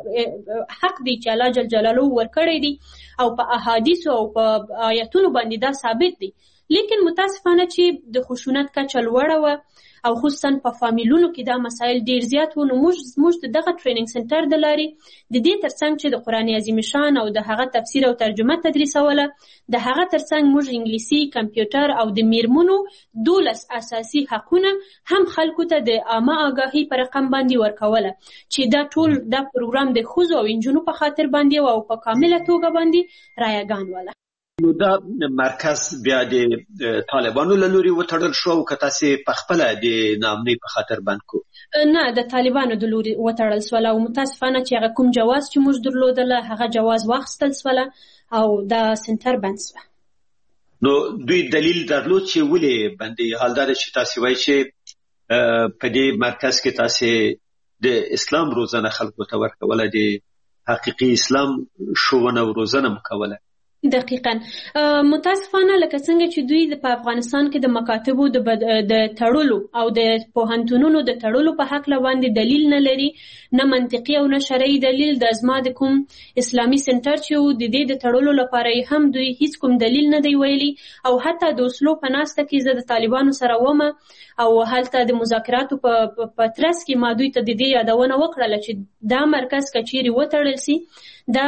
حق دی چې الله جل جلاله ورکړی دی او په احادیثو او په آیتونو باندې دا ثابت دی. لیکن متاسفانه چې د خشونت کچه لوړه وه او خصوصا په فامیلونو کې دا مسایل ډیر زیات وو. نو موږ موږ د دغه ټریننګ سنټر د لارې د دې ترڅنګ چې د قرآن عظیم شان او د هغه تفسیر او ترجمه تدریسوله د هغه ترڅنګ موږ انګلیسي، کمپیوټر او د میرمنو دولس اساسي حقونه هم خلکو ته د عامه آګاهي په رقم باندې ورکوله چې دا ټول دا پروګرام د ښځو او نجونو په خاطر باندې او په کامله توګه باندې رایګان وله. نو دا مرکز بیا د طالبانو له لوري وتړل شو او که تاسې په خپله د ناامنۍ په خاطر بند کو؟ نه، د طالبانو د لوري وتړل سوله او متاسفانه چې هغه کوم جواز چې موږ درلودله هغه جواز واخیستل سوله او دا سنټر بند سوه. نو دوی دلیل درلود چې ولې بندې؟ حال دا ده چې تاسې وایي چې په دې مرکز کې تاسې د اسلام روزنه خلکو ته ورکوله، د حقیقي اسلام ښوونه او روزنه مو کوله. دقیقاً متاسفانه لکه څنګه چې دوی په افغانستان کې د مکاتبو د تړلو او د پوهنتونونو د تړلو په هکله باندې دلیل نه لري، نه منطقي او نه شرعي دلیل. د زما د کوم اسلامي سنټر چې و د دې د تړلو لپاره هم دوی هیڅ کوم دلیل نه دی ویلي او حتی د اوسلو په ناسته کې زه د طالبانو سره ومه او هلته د مذاکراتو په ترڅ کې ما دوی ته د دې یادونه وکړله چې دا مرکز که چیرې وتړل سي دا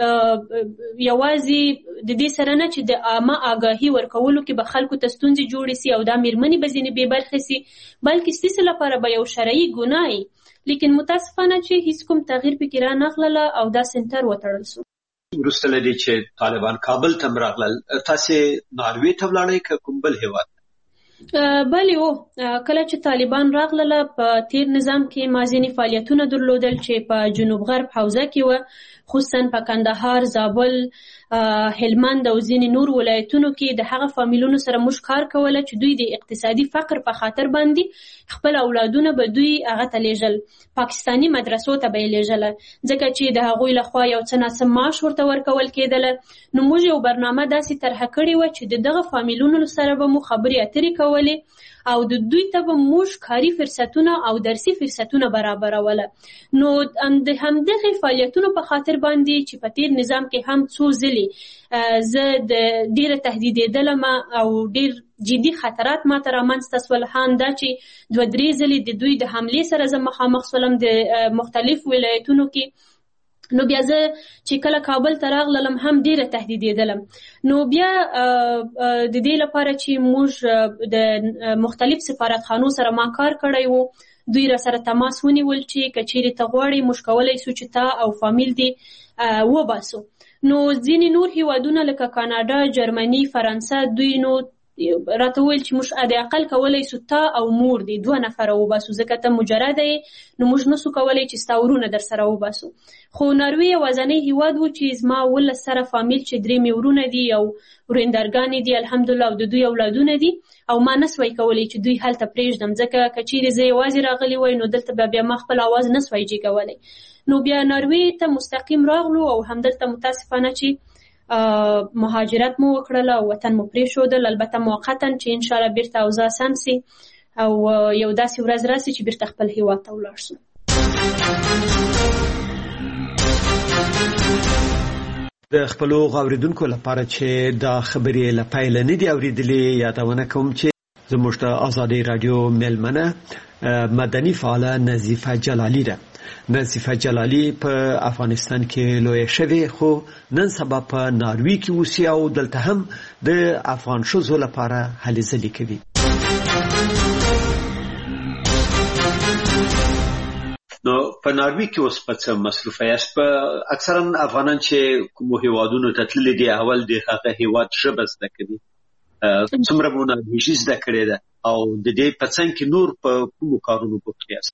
یوازې د دې سره نه چې د عامه آګاهي ورکولو کې به خلکو ته ستونزې جوړې سي او دا میرمنې به ځینې بې برخې سي بلکې ستاسې لپاره به یو شرعي ګناه وي. لیکن متاسفانه چې هیڅ کوم تغییر پکې رانغلله او دا سنټر وتړل سو. وروسته له دې چې طالبان کابل ته هم راغلل، تاسې ناروې ته ولاړئ که کوم بل هېواد؟ بلې و کله چې طالبان راغلله په تیر نظام کې ما ځینې فعالیتونه درلودل چې په جنوب غرب حوزه کې وه، خصوصا په کندهار، زابل، هلمند او ځینې نور ولایتونو کې د هغه فامیلونو سره موږ کار کوله چې دوی د اقتصادي فقر په خاطر باندې خپل اولادونه به دوی هغه ته لیږل، پاکستاني مدرسو ته به یې لیږله ځکه چې د هغوی لخوا یو څه ناسم معاش ورته ورکول کېدله. نو موږ یو برنامه داسې طرحه کړې وه چې د دغه فامیلونو سره به مو خبرې اترې کولې او د دوی ته به موږ کاري فرصتونه او درسي فرصتونه برابروله. نو د همدغې فعالیتونو په خاطر باندې چې په تیر نظام کې هم څو ځلې زه د ډیره تهدیدېدلم او ډیر جدي خطرات ما ته رامنځته سول، هم دا چې دوه درې ځلې د دوی د حملې سره زه مخامخ سولم د مختلف ولایتونو کې نو بیا زه چې کله کابل ته راغلم هم ډیره تهدیدېدلم. نو بیا د دې لپاره چې موږ د مختلف سفارتخانو سره ما کار کړی وو، دوی را سره تماس ونیول چې که چیرې ته غواړې موږ کولی سو چې تا او فامیل دې وباسو. نو ځینې نور هیوادونه لکه کاناډا، جرمني، فرانسه، دوی نو راته ویل چې موږ د اقل کولی سو تا او مور دې دوه نفره وباسو، ځکه ته مجرده یې، نو موږ نسو کولی چې ستا ورونه در سره وباسو. خو ناروې یوازینی هیواد و چې زما ولس سره فامیل چې درې مې ورونه دي او ورېندرګانې دي الحمدلله او د دوی اولادونه دي، او ما نسوی کولی چې دوی هلته پرېږدم، ځکه که چیرې زه یوازې راغلی وای نو دلته به بیا ما خپل اواز نسوی جګولی. نو بیا ناروې ته مستقیم راغلو او همدلته متاسفانه چې مهاجرت مو وکړله او وطن مو پرېښودل، البته موقتا چې انشاءالله بیرته اوضاع سم سي او یو داسې ورځ راسي چې بیرته خپل هیواد ته ولاړ سو. د خپلو غاوریدونکو لپاره چې دا خبرې له پیله نه دي اورېدلې، یادونه کوم چې زموږ د ازادۍ راډیو میلمنه مدني فعاله نظیفه جلالي ده. نظیفه جلالي په افغانستان کې لویه شوې، خو نن سبا په ناروې کې اوسي او دلته هم د افغان ښځو لپاره هلې ځلې کوي. نو په ناروې کې اوس په څه مصروفه یاست؟ په اکثرا افغانان چې کومو هیوادونو ته تللي دي اول د هغه هیواد ژبه زده کوي، څومره مو نارویژي زده کړې ده او د دې په څنګ کې نور په کومو کارونو بوخت یاست؟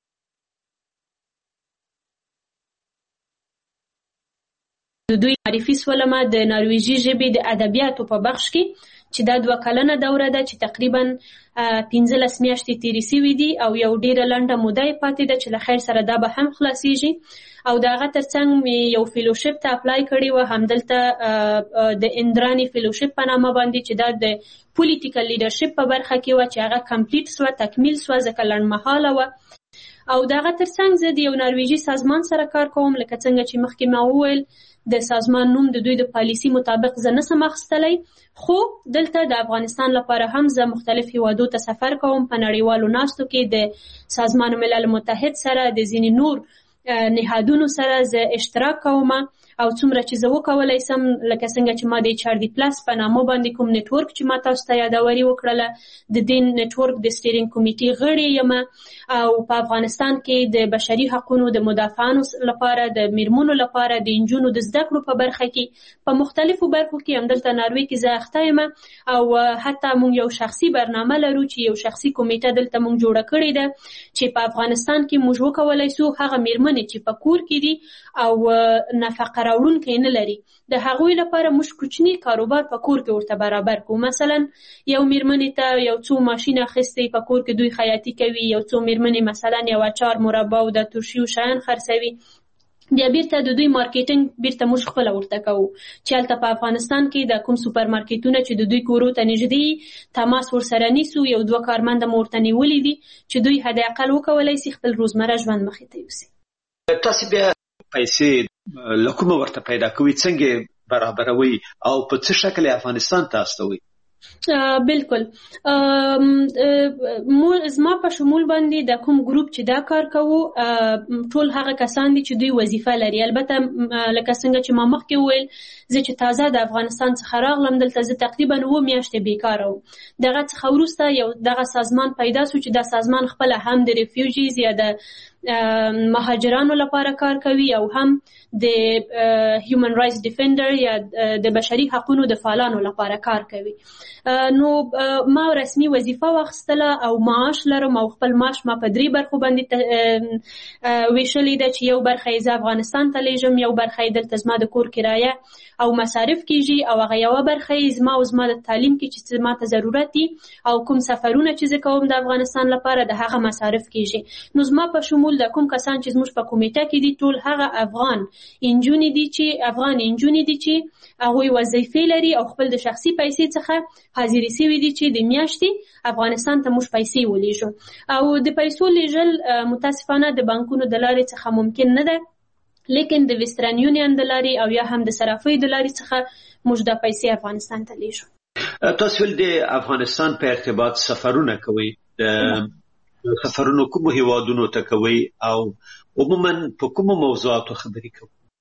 د دوی معرفي سولمه د نارویژي ژبې د ادبیاتو په بخش کې چې دا دوه کلنه دوره ده چې تقریبا پنځلس میاشتې تېرې سوي دي او یو ډیره لنډه موده یې پاتې ده چې له خیر سره دا به هم خلاصیږي. او د هغه ترڅنګ مې یو فیلوشپ ته اپلای کړې وه، همدلته د اندراني فیلوشپ په نامه باندې چې دا د پولیټیکل لیډرشپ په برخه کې وه چې هغه کمپلیټ سوه، تکمیل سوه، ځکه لنډمهاله وه. او د هغه ترڅنګ زه د یو نارویژي سازمان سره کار کوم، لکه څنګه چې مخکې ما وویل د سازمان نوم د دوی د پالیسي مطابق زه نسم اخیستلی، خو دلته د افغانستان لپاره هم زه مختلف هیوادو ته سفر کوم، په نړیوالو ناستو کې د سازمان ملل متحد سره د ځینې نور نهادونو سره زه اشتراک کوم، او څومره چې زه وکولی سم، لکه څنګه چې ما د ایچ آر ډي پلس په نامه باندې کوم نیټورک چې ما تاسو ته یادوري وکړله، د دې نیټورک د سټیرینګ کمیټې غړې یم، او په افغانستان کې د بشري حقونو د مدافعانو لپاره، د میرمنو لپاره، د انجونو د زده کړو په برخه کې په مختلفو برخو کې همدلته ناروې کې زه اخته یم. او حتی موږ یو شخصي برنامه لرو چې یو شخصي کمیټه دلته موږ جوړه کړې ده چې په افغانستان کې موږ وکولی سو هغه میرمنې چې په کور کې دي او نفقه راوړونکی نه لري، د هغوی لپاره موږ کوچني کاروبار په کور کې ورته برابر کوو. مثلا یو میرمنې ته یو څو ماشین اخیستی په کور کې دوی خیاطي کوي، یو څو میرمنې مثلا یو اچار، مربا او د ترشیو شیان خرڅوي، بیا بیرته د دوی مارکیټینګ بیرته موږ خپله ورته کوو چې هلته په افغانستان کې د کوم سوپر مارکیټونه چې د دوی کورو ته نږدې تماس ورسره نیسو، یو دوه کارمنده مو ورته نیولي دي چې دوی حد اقل وکولی سي خپل روزمره ژوند مخې ته یوسي. تاسو بیا پیسې له کومه ورته پیدا کوئ، څنګه برابروي او په څه شکل افغانستان ته استوئ؟ بالکل، زما په شمول باندې د کوم ګروپ چې دا کار کوو ټول هغه کسان دي چې دوی وظیفه لري. البته لکه څنګه چې ما مخکې وویل، زه چې تازه د افغانستان څخه راغلم دلته زه تقریبا اووه میاشتې بیکاره وم. دغه څخه وروسته یو دغه سازمان پیدا سو چې دا سازمان خپله هم د ریفیوجیز یا د مهاجرانو لپاره کار کوي او هم د هیومن رایټس ډیفندر یا د بشري حقوقو د فعالانو لپاره کار کوي. نو ما رسمي وظیفه واخیستله او معاش لرم او خپل معاش ما په درې برخو باندې ویشلی ده چې یو برخه یې زه افغانستان ته لیږم، یو برخه یې دلته زما د کور کرایه او مصارف کیږي، او هغه یوه برخه یې زما او زما د تعلیم کې چې ما ته ضرورت دي او کوم سفرونه چې زه کوم د افغانستان لپاره د هغه مصارف کیږي. نو زما په شمول د کوم کسان چې زموږ په کمیټه کې دي ټول هغه افغان انجونې دي چې افغان انجونې دي چې هغوی وظیفې لري او خپل د شخصي پیسې څخه حاضرې سوي دي چې د میاشتې افغانستان ته موږ پیسې ولیږو. او د پیسو لیږل متاسفانه د بانکونو د لارې څخه ممکن نه ده، لیکن د ویسټرن یونین د لارې او یا هم د صرافۍ د لارې څخه موږ دا پیسې افغانستان ته لیږو. تاسو ول د افغانستان په ارتباط سفرونه کوئ، د سفرونو کومو هیوادونو ته کوئ او عموما په کومو موضوعاتو خبرې کوئ؟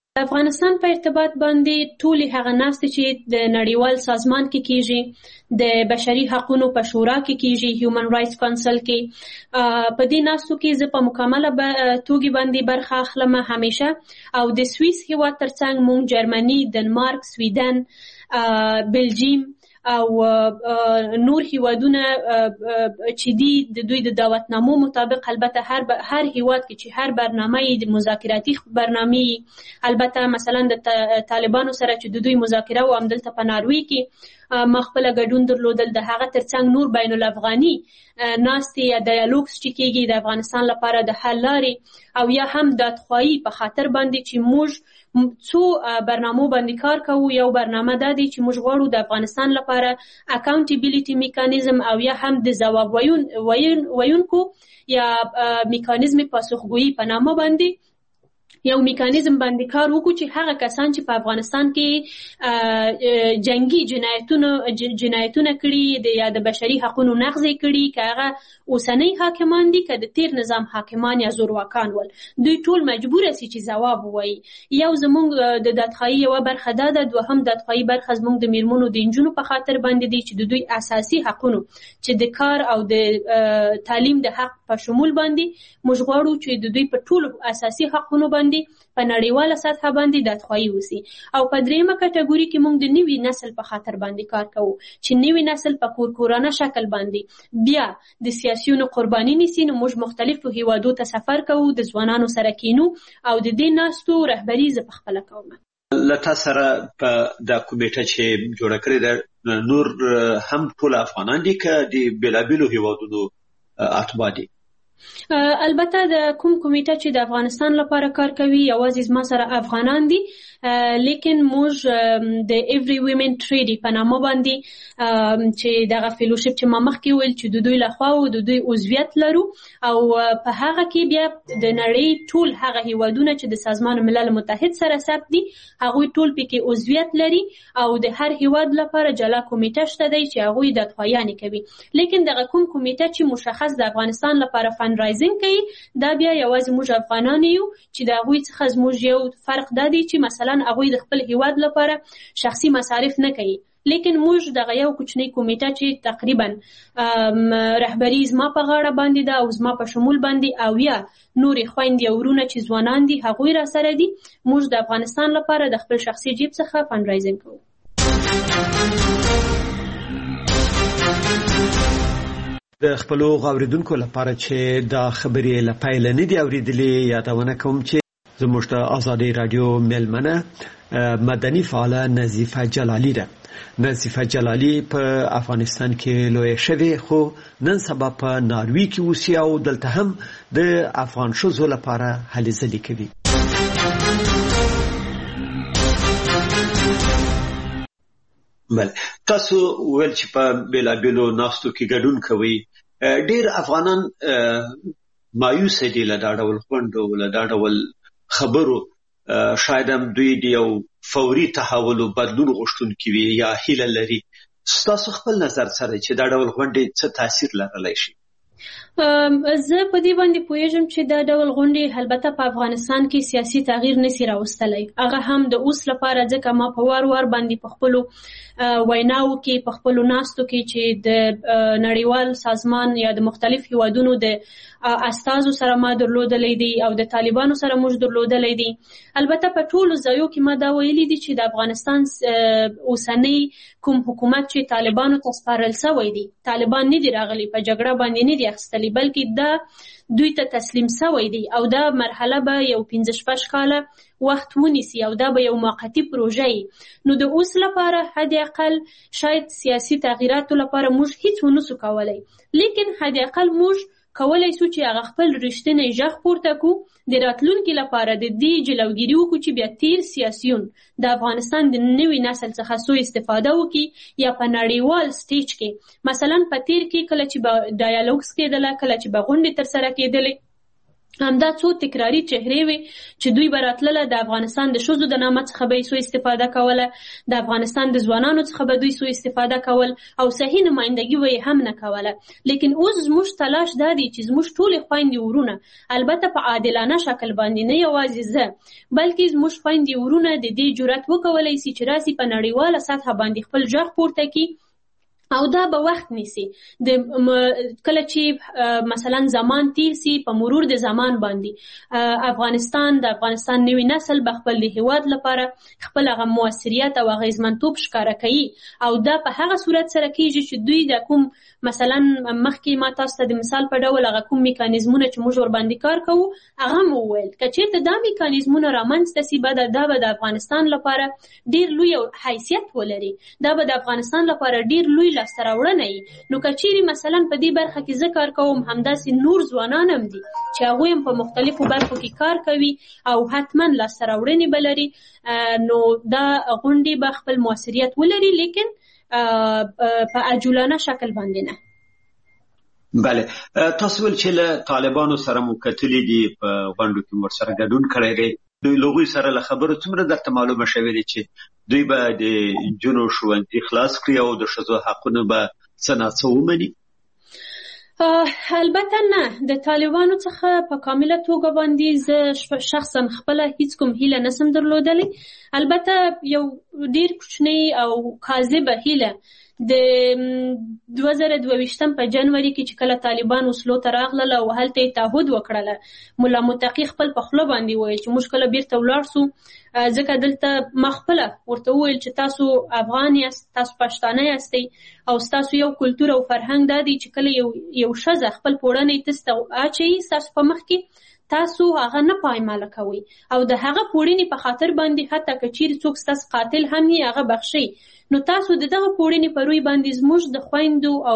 د افغانستان په ارتباط باندې ټولې هغه ناستې چې د نړیوال سازمان کې کیږي، د بشري حقونو په شورا کې کیږي، هیومن رایټس کونسل کې، په دې ناستو کې زه په مکمله توګه باندې برخه اخلم همیشه. او د سویس هیواد ترڅنګ مونږ جرمني، دنمارک، سویډن، بلجیم او نور هیوادونه چې دي د دوی د دعوتنامو مطابق، البته هر هر هیواد کې چې هر برنامه د مذاکراتی برنامه، البته مثلا د طالبانو سره چې د دوی مذاکره و همدلته په ناروی کې ما خپله ګډون درلودل، د هغه ترڅنګ نور بین الافغاني ناستې یا ډایالوګس چې کېږي د افغانستان لپاره د حل لارې، او یا هم دادخواهي په خاطر باندې چې موږ څو برنامو باندې کار کوو. یو برنامه دا دی چې موږ غواړو د افغانستان لپاره اکاونټیبیلیټي میکانیزم او یا هم د ځواب ویونکو یا میکانیزم پاسخګویي په نامه باندې یو میکانیزم باندې کار وکړو چې هغه کسان چې په افغانستان کې جنگي جنایتونه جنایتونه کړي دي یا د بشري حقوقو نقض کړي، که هغه اوسنی حاکمان دي که د تیر نظام حاکمان یا زورواکان ول، دوی ټول مجبور سي چې ځواب ووایي. یو زموږ د دادخواهي یوه برخه دا ده، دوهم دادخواهي برخه زموږ د میرمنو د نجونو په خاطر باندې دي چې د دوی اساسي حقونو چې د کار او د تعلیم د حق په شمول باندې موږ غواړو چې د دوی په ټولو اساسي حقونو باندې په نړیواله سطحه باندې دادخواهي وسی. او په دریمه کټګوري کې موږ د نوي نسل په خاطر باندې کار کوو چې نوي نسل په کورکورانه شکل باندې بیا د سیاسيونو قرباني نیسي. نو موږ مختلفو هیوادو ته سفر کوو، د ځوانانو سره کینو او د دې ناستو رهبري زه په خپله کوم. له تا سره په دا کمیټه چې جوړه کړې ده نور هم ټول افغانان دي که د بېلابېلو هیوادونو اتباع دي؟ البته د کوم کمیټه چې د افغانستان لپاره کار کوي یوازې زما سره افغانان دي، لیکن موږ د ایوری ویمن ټریډي په نامه باندې چې دغه فیلوشپ چې ما مخکې ویل چې د دوی لخوا او د دوی عضویت لرو، او په هغه کې بیا د نړۍ ټول هغه هیوادونه چې د سازمان ملل متحد سره ثبت دي هغوی ټول پکې عضویت لري، او د هر هیواد لپاره جلا کمیټه شته دی چې هغوی دادخواهیانې کوي. لیکن دغه کوم کمیټه چې مشخص د افغانستان لپاره فند رایزینګ کوي دا بیا یوازې موږ افغانان یو چې د هغوی څخه زموږ یو فرق دا دی چې مثلا هغوی د خپل هیواد لپاره شخصي مصارف نه کوي، لیکن موږ دغه یو کوچنی کمیټه چې تقریبا رهبري زما په غاړه باندې ده او زما په شمول باندې او یا نورې خویندې او ورونه چې ځوانان دي هغوی را سره دي، موږ د افغانستان لپاره د خپل شخصي جیب څخه فند رایزینګ کوو. د خپلو غوړیدونکو لپاره چې دا خبرې له پیله نه دي اورېدلې یادونه کوم چې زموږ د ازادي رادیو میلمنه مدني فعاله نظیفه جلالي ده. نظیفه جلالي په افغانستان کې لویه شوې خو نن سبا په ناروی کې اوسي او دلته هم د افغان ښځو لپاره هلې ځلې کوي. بله تاسو ویل چې په بېلابېلو ناستو کې ګډون کوئ، ډېر افغانان مایوسه دي له دا ډول غونډو له دا ډول خبرو، شاید هم دوی د یو فوري تحول او بدلون غوښتونکي وي یا هیله لري. ستاسو خپل نظر سره چې دا ډول غونډې څه تاثیر لرلی شي؟ زه په دې باندې پوهیږم چې دا ډول غونډې البته په افغانستان کې سیاسي تغییر نشي راوستلی، هغه هم د اوس لپاره ځکه ما په وار وار باندې په خپلو ویناو کې په خپلو ناستو کې چې د نړیوال سازمان یا د مختلف هیوادونو د استازو سره ما درلودلی دي او د طالبانو سره موږ درلودلی دي. البته په ټولو ځایو کې ما دا ویلي دي چې د افغانستان اوسنی کوم حکومت چې طالبانو ته سپارل شوی دی، طالبان نه دي راغلي په جګړه باندې نه دي اخیستلي، بلکې دا دوی ته تسلیم شوی دی او دا مرحله به یو پنځه شپږ کاله وخت ونیسي او دا به یو موقتي پروژه وي. نو د اوس لپاره حد اقل شاید سیاسي تغییراتو لپاره موږ هیڅ ونسو کولی، لیکن حد اقل موږ کولی سو چې هغه خپل رښتینی غږ پورته کړو، د راتلونکي لپاره د دې جلوګیري وکړو چې بیا تیر سیاسیون د افغانستان د نوي نسل څخه سوء استفاده وکړي یا په نړیوال سټیج کې مثلا په تیر کې کله چې به ډایالوګس کېدله، کله چې به غونډې ترسره کېدلې، همدا څو تکراري چهرې وي چې دوی به راتلله د افغانستان د ښځو د نامه څخه به یې سوء استفاده کوله، د افغانستان د ځوانانو څخه به دوی سوء استفاده کول او صحیح نمایندګي به یې هم نه کوله. لیکن اوس زموږ تلاش دا دی چې زموږ ټولې خویندې ورونه، البته په عادلانه شکل باندې، نه یوازې زه بلکې زموږ خویندې ورونه د دې جرأت وکولی سي چې راسي په نړیواله سطحه باندې خپل غږ پورته کړي، او دا به وخت نیسي. د کله چې مثلا زمان تیر سي، په مرور د زمان باندې افغانستان د افغانستان نوی نسل به خپل د هیواد لپاره خپل هغه موثریت او اغیزمنتوب ښکاره کوي، او دا په هغه صورت سره کیږي چې دوی د کوم مثلا مخکې ما تاسو ته د مثال په ډول هغه کوم میکانیزمونه چې موږ ورباندې کار کوو هغه مو وویل، که چېرته دا میکانیزمونه رامنځته سي به دا به د افغانستان لپاره ډېر لوی حیثیت ولري، دا به د افغانستان لپاره ډېر لوی لاسته راوړنه وي. نو که چیرې مثلا په دې برخه کې زه کار کوم، همداسې نور ځوانان هم دي چې هغوی هم په مختلفو برخو کې کار کوي او حتما لاسته راوړنې به لري، نو دا غونډې به خپل موثریت ولري، لیکن په عجولانه شکل باندې نه. بله، تاسو ول چې له طالبانو سره مو کتلي دي، په غونډو کې مو سره ګډون کړی دی، دوی له هغوی سره له خبرو څومره درته معلومه شوې ده چې دوی به د نجونو ښوونځي خلاص کړي او د ښځو حقونه به څه ناڅه ومني؟ البته نه، د طالبانو څخه په کامله توګه باندې زه شخصا خپله هیڅ کوم هیله نسم درلودلی. البته یو ډیر کوچنی او کاذبه هیله د دوه زره دوه ویشتم په جنوري کې چې کله طالبان وسلو ته راغلل او هلته یې تعهد وکړله، مولا متقي خپل په خوله باندې وویل چې موږ کله بیرته ولاړ سو، ځکه دلته ما خپله ورته وویل چې تاسو افغان یاست، تاسو پښتانه یاستئ او ستاسو یو کلتور او فرهنګ دا دی چې کله یو یو ښځه خپل پوړنی تاسو ته اچوي ستاسو په مخ کې تاسو هغه نه پایماله کوئ او د هغه پوړنې په خاطر باندې حتی که چیرې څوک ستاسو قاتل هم وي هغه بخښئ، نو تاسو د دغه پوړنې په روی باندې زموږ د خویندو او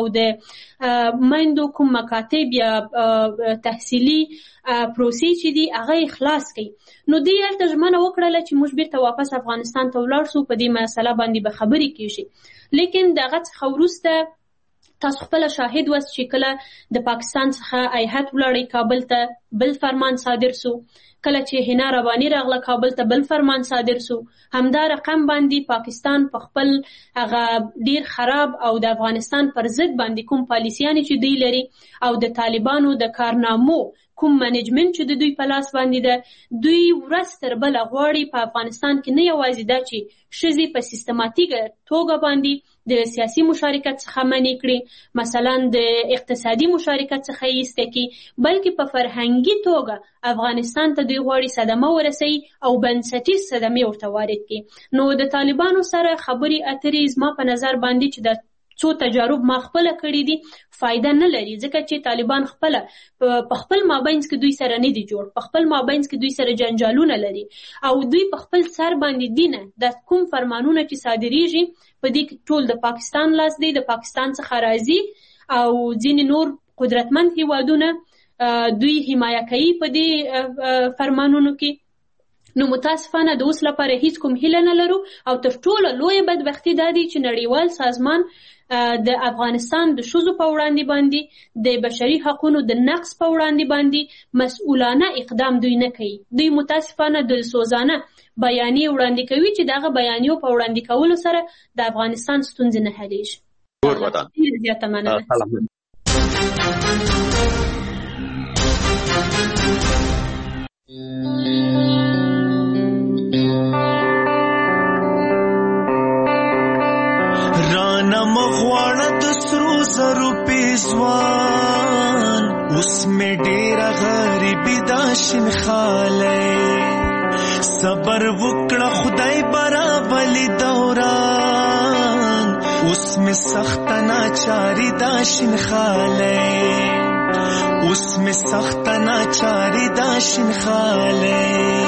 د میندو کوم مکاتب یا تحصیلي پروسې چې دي هغه یې خلاص کړئ. نو دوی هلته ژمنه وکړله چې موږ بیرته واپس افغانستان ته ولاړ سو، په دې مسله باندې به خبرې کیږي. لیکن د هغه څخه وروسته تاسو خپله شاهد واست چې کله د پاکستان څخه هیات ولاړی کابل ته، بل فرمان صادر سو، کله چې حنا رباني راغله کابل ته بل فرمان صادر سو. همدا رقم باندې پاکستان په خپل هغه ډیر خراب او د افغانستان پر ضد باندې کوم پالیسیانې چې دوی لري او د طالبانو د کارنامو کوم منیجمنت چې د دوی په لاس باندې ده، دوی ورځ تر بله غواړي په افغانستان کې نه یوازې دا چې ښځې په سیستماتیکه توګه باندې د سیاسي مشارکت څخه منع کړي، مثلا د اقتصادي مشارکت څخه یې ایسته کړي، بلکې په فرهنګي توګه افغانستان ته دوی غواړي صدمه ورسوي او بنسټیز صدمې ورته وارد کړي. نو د طالبانو سره خبرې اترې زما په نظر باندې چې د څو تجارب ما خپله کړي دي فایده نه لري، ځکه چې طالبان خپله په خپل مابینځ کې دوی سره نه دي جوړ، په خپل مابینځ کې دوی سره جنجالونه لري او دوی په خپل سر باندې دي نه د کوم فرمانونه چې صادریږي په دې کې ټول د پاکستان لاس دی، د پاکستان څخه راځي او ځینې نور قدرتمند هیوادونه دوی حمایه کوي په دې فرمانونو کې. نو متاسفانه د اوس لپاره هیڅ کوم هیله نه لرو او تر ټولو لویه بدبختي دا دی چې نړیوال سازمان د افغانستان د ښځو په وړاندې باندې د بشري حقونو د نقض په وړاندې باندې مسؤلانه اقدام دوی نه کوي. دوی متاسفانه دلسوزانه بیانیې وړاندې کوي چې دغه بیانیو په وړاندې کولو سره د افغانستان ستونزې نه حلیږي. ډېره زیاته مننه. مغواړه د سرو زرو پیزوان اوس مې ډېره غریبي دا شین خالی صبر وکړه خدای برابلي دوران اوس مې سخته ناچاري دا شین خالی اوس مې سخته ناچاري دا شین خالی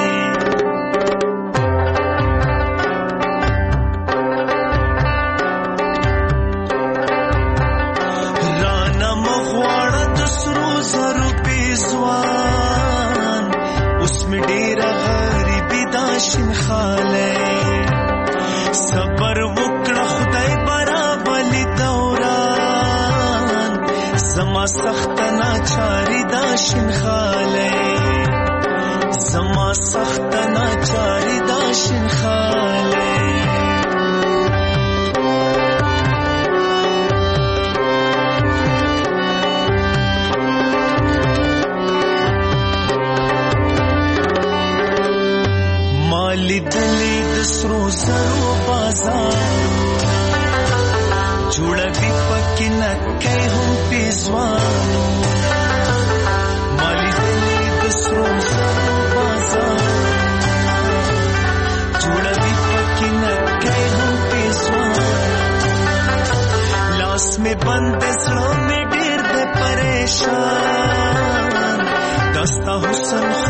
شین خاله صبر وکړه خدای برابلي دوران زما سخت ناچاری دا شنخاله زما سخت ناچاری دا شنخاله مالی دلی د سرو زرو بازار جوړوي پکې نکې هم پیزوانو مالی دلی د سرو زرو بازار جوړوي پکې نکې هم پیزوانو لاس میں بند زړه میں ډېر د پریشان دستا حسن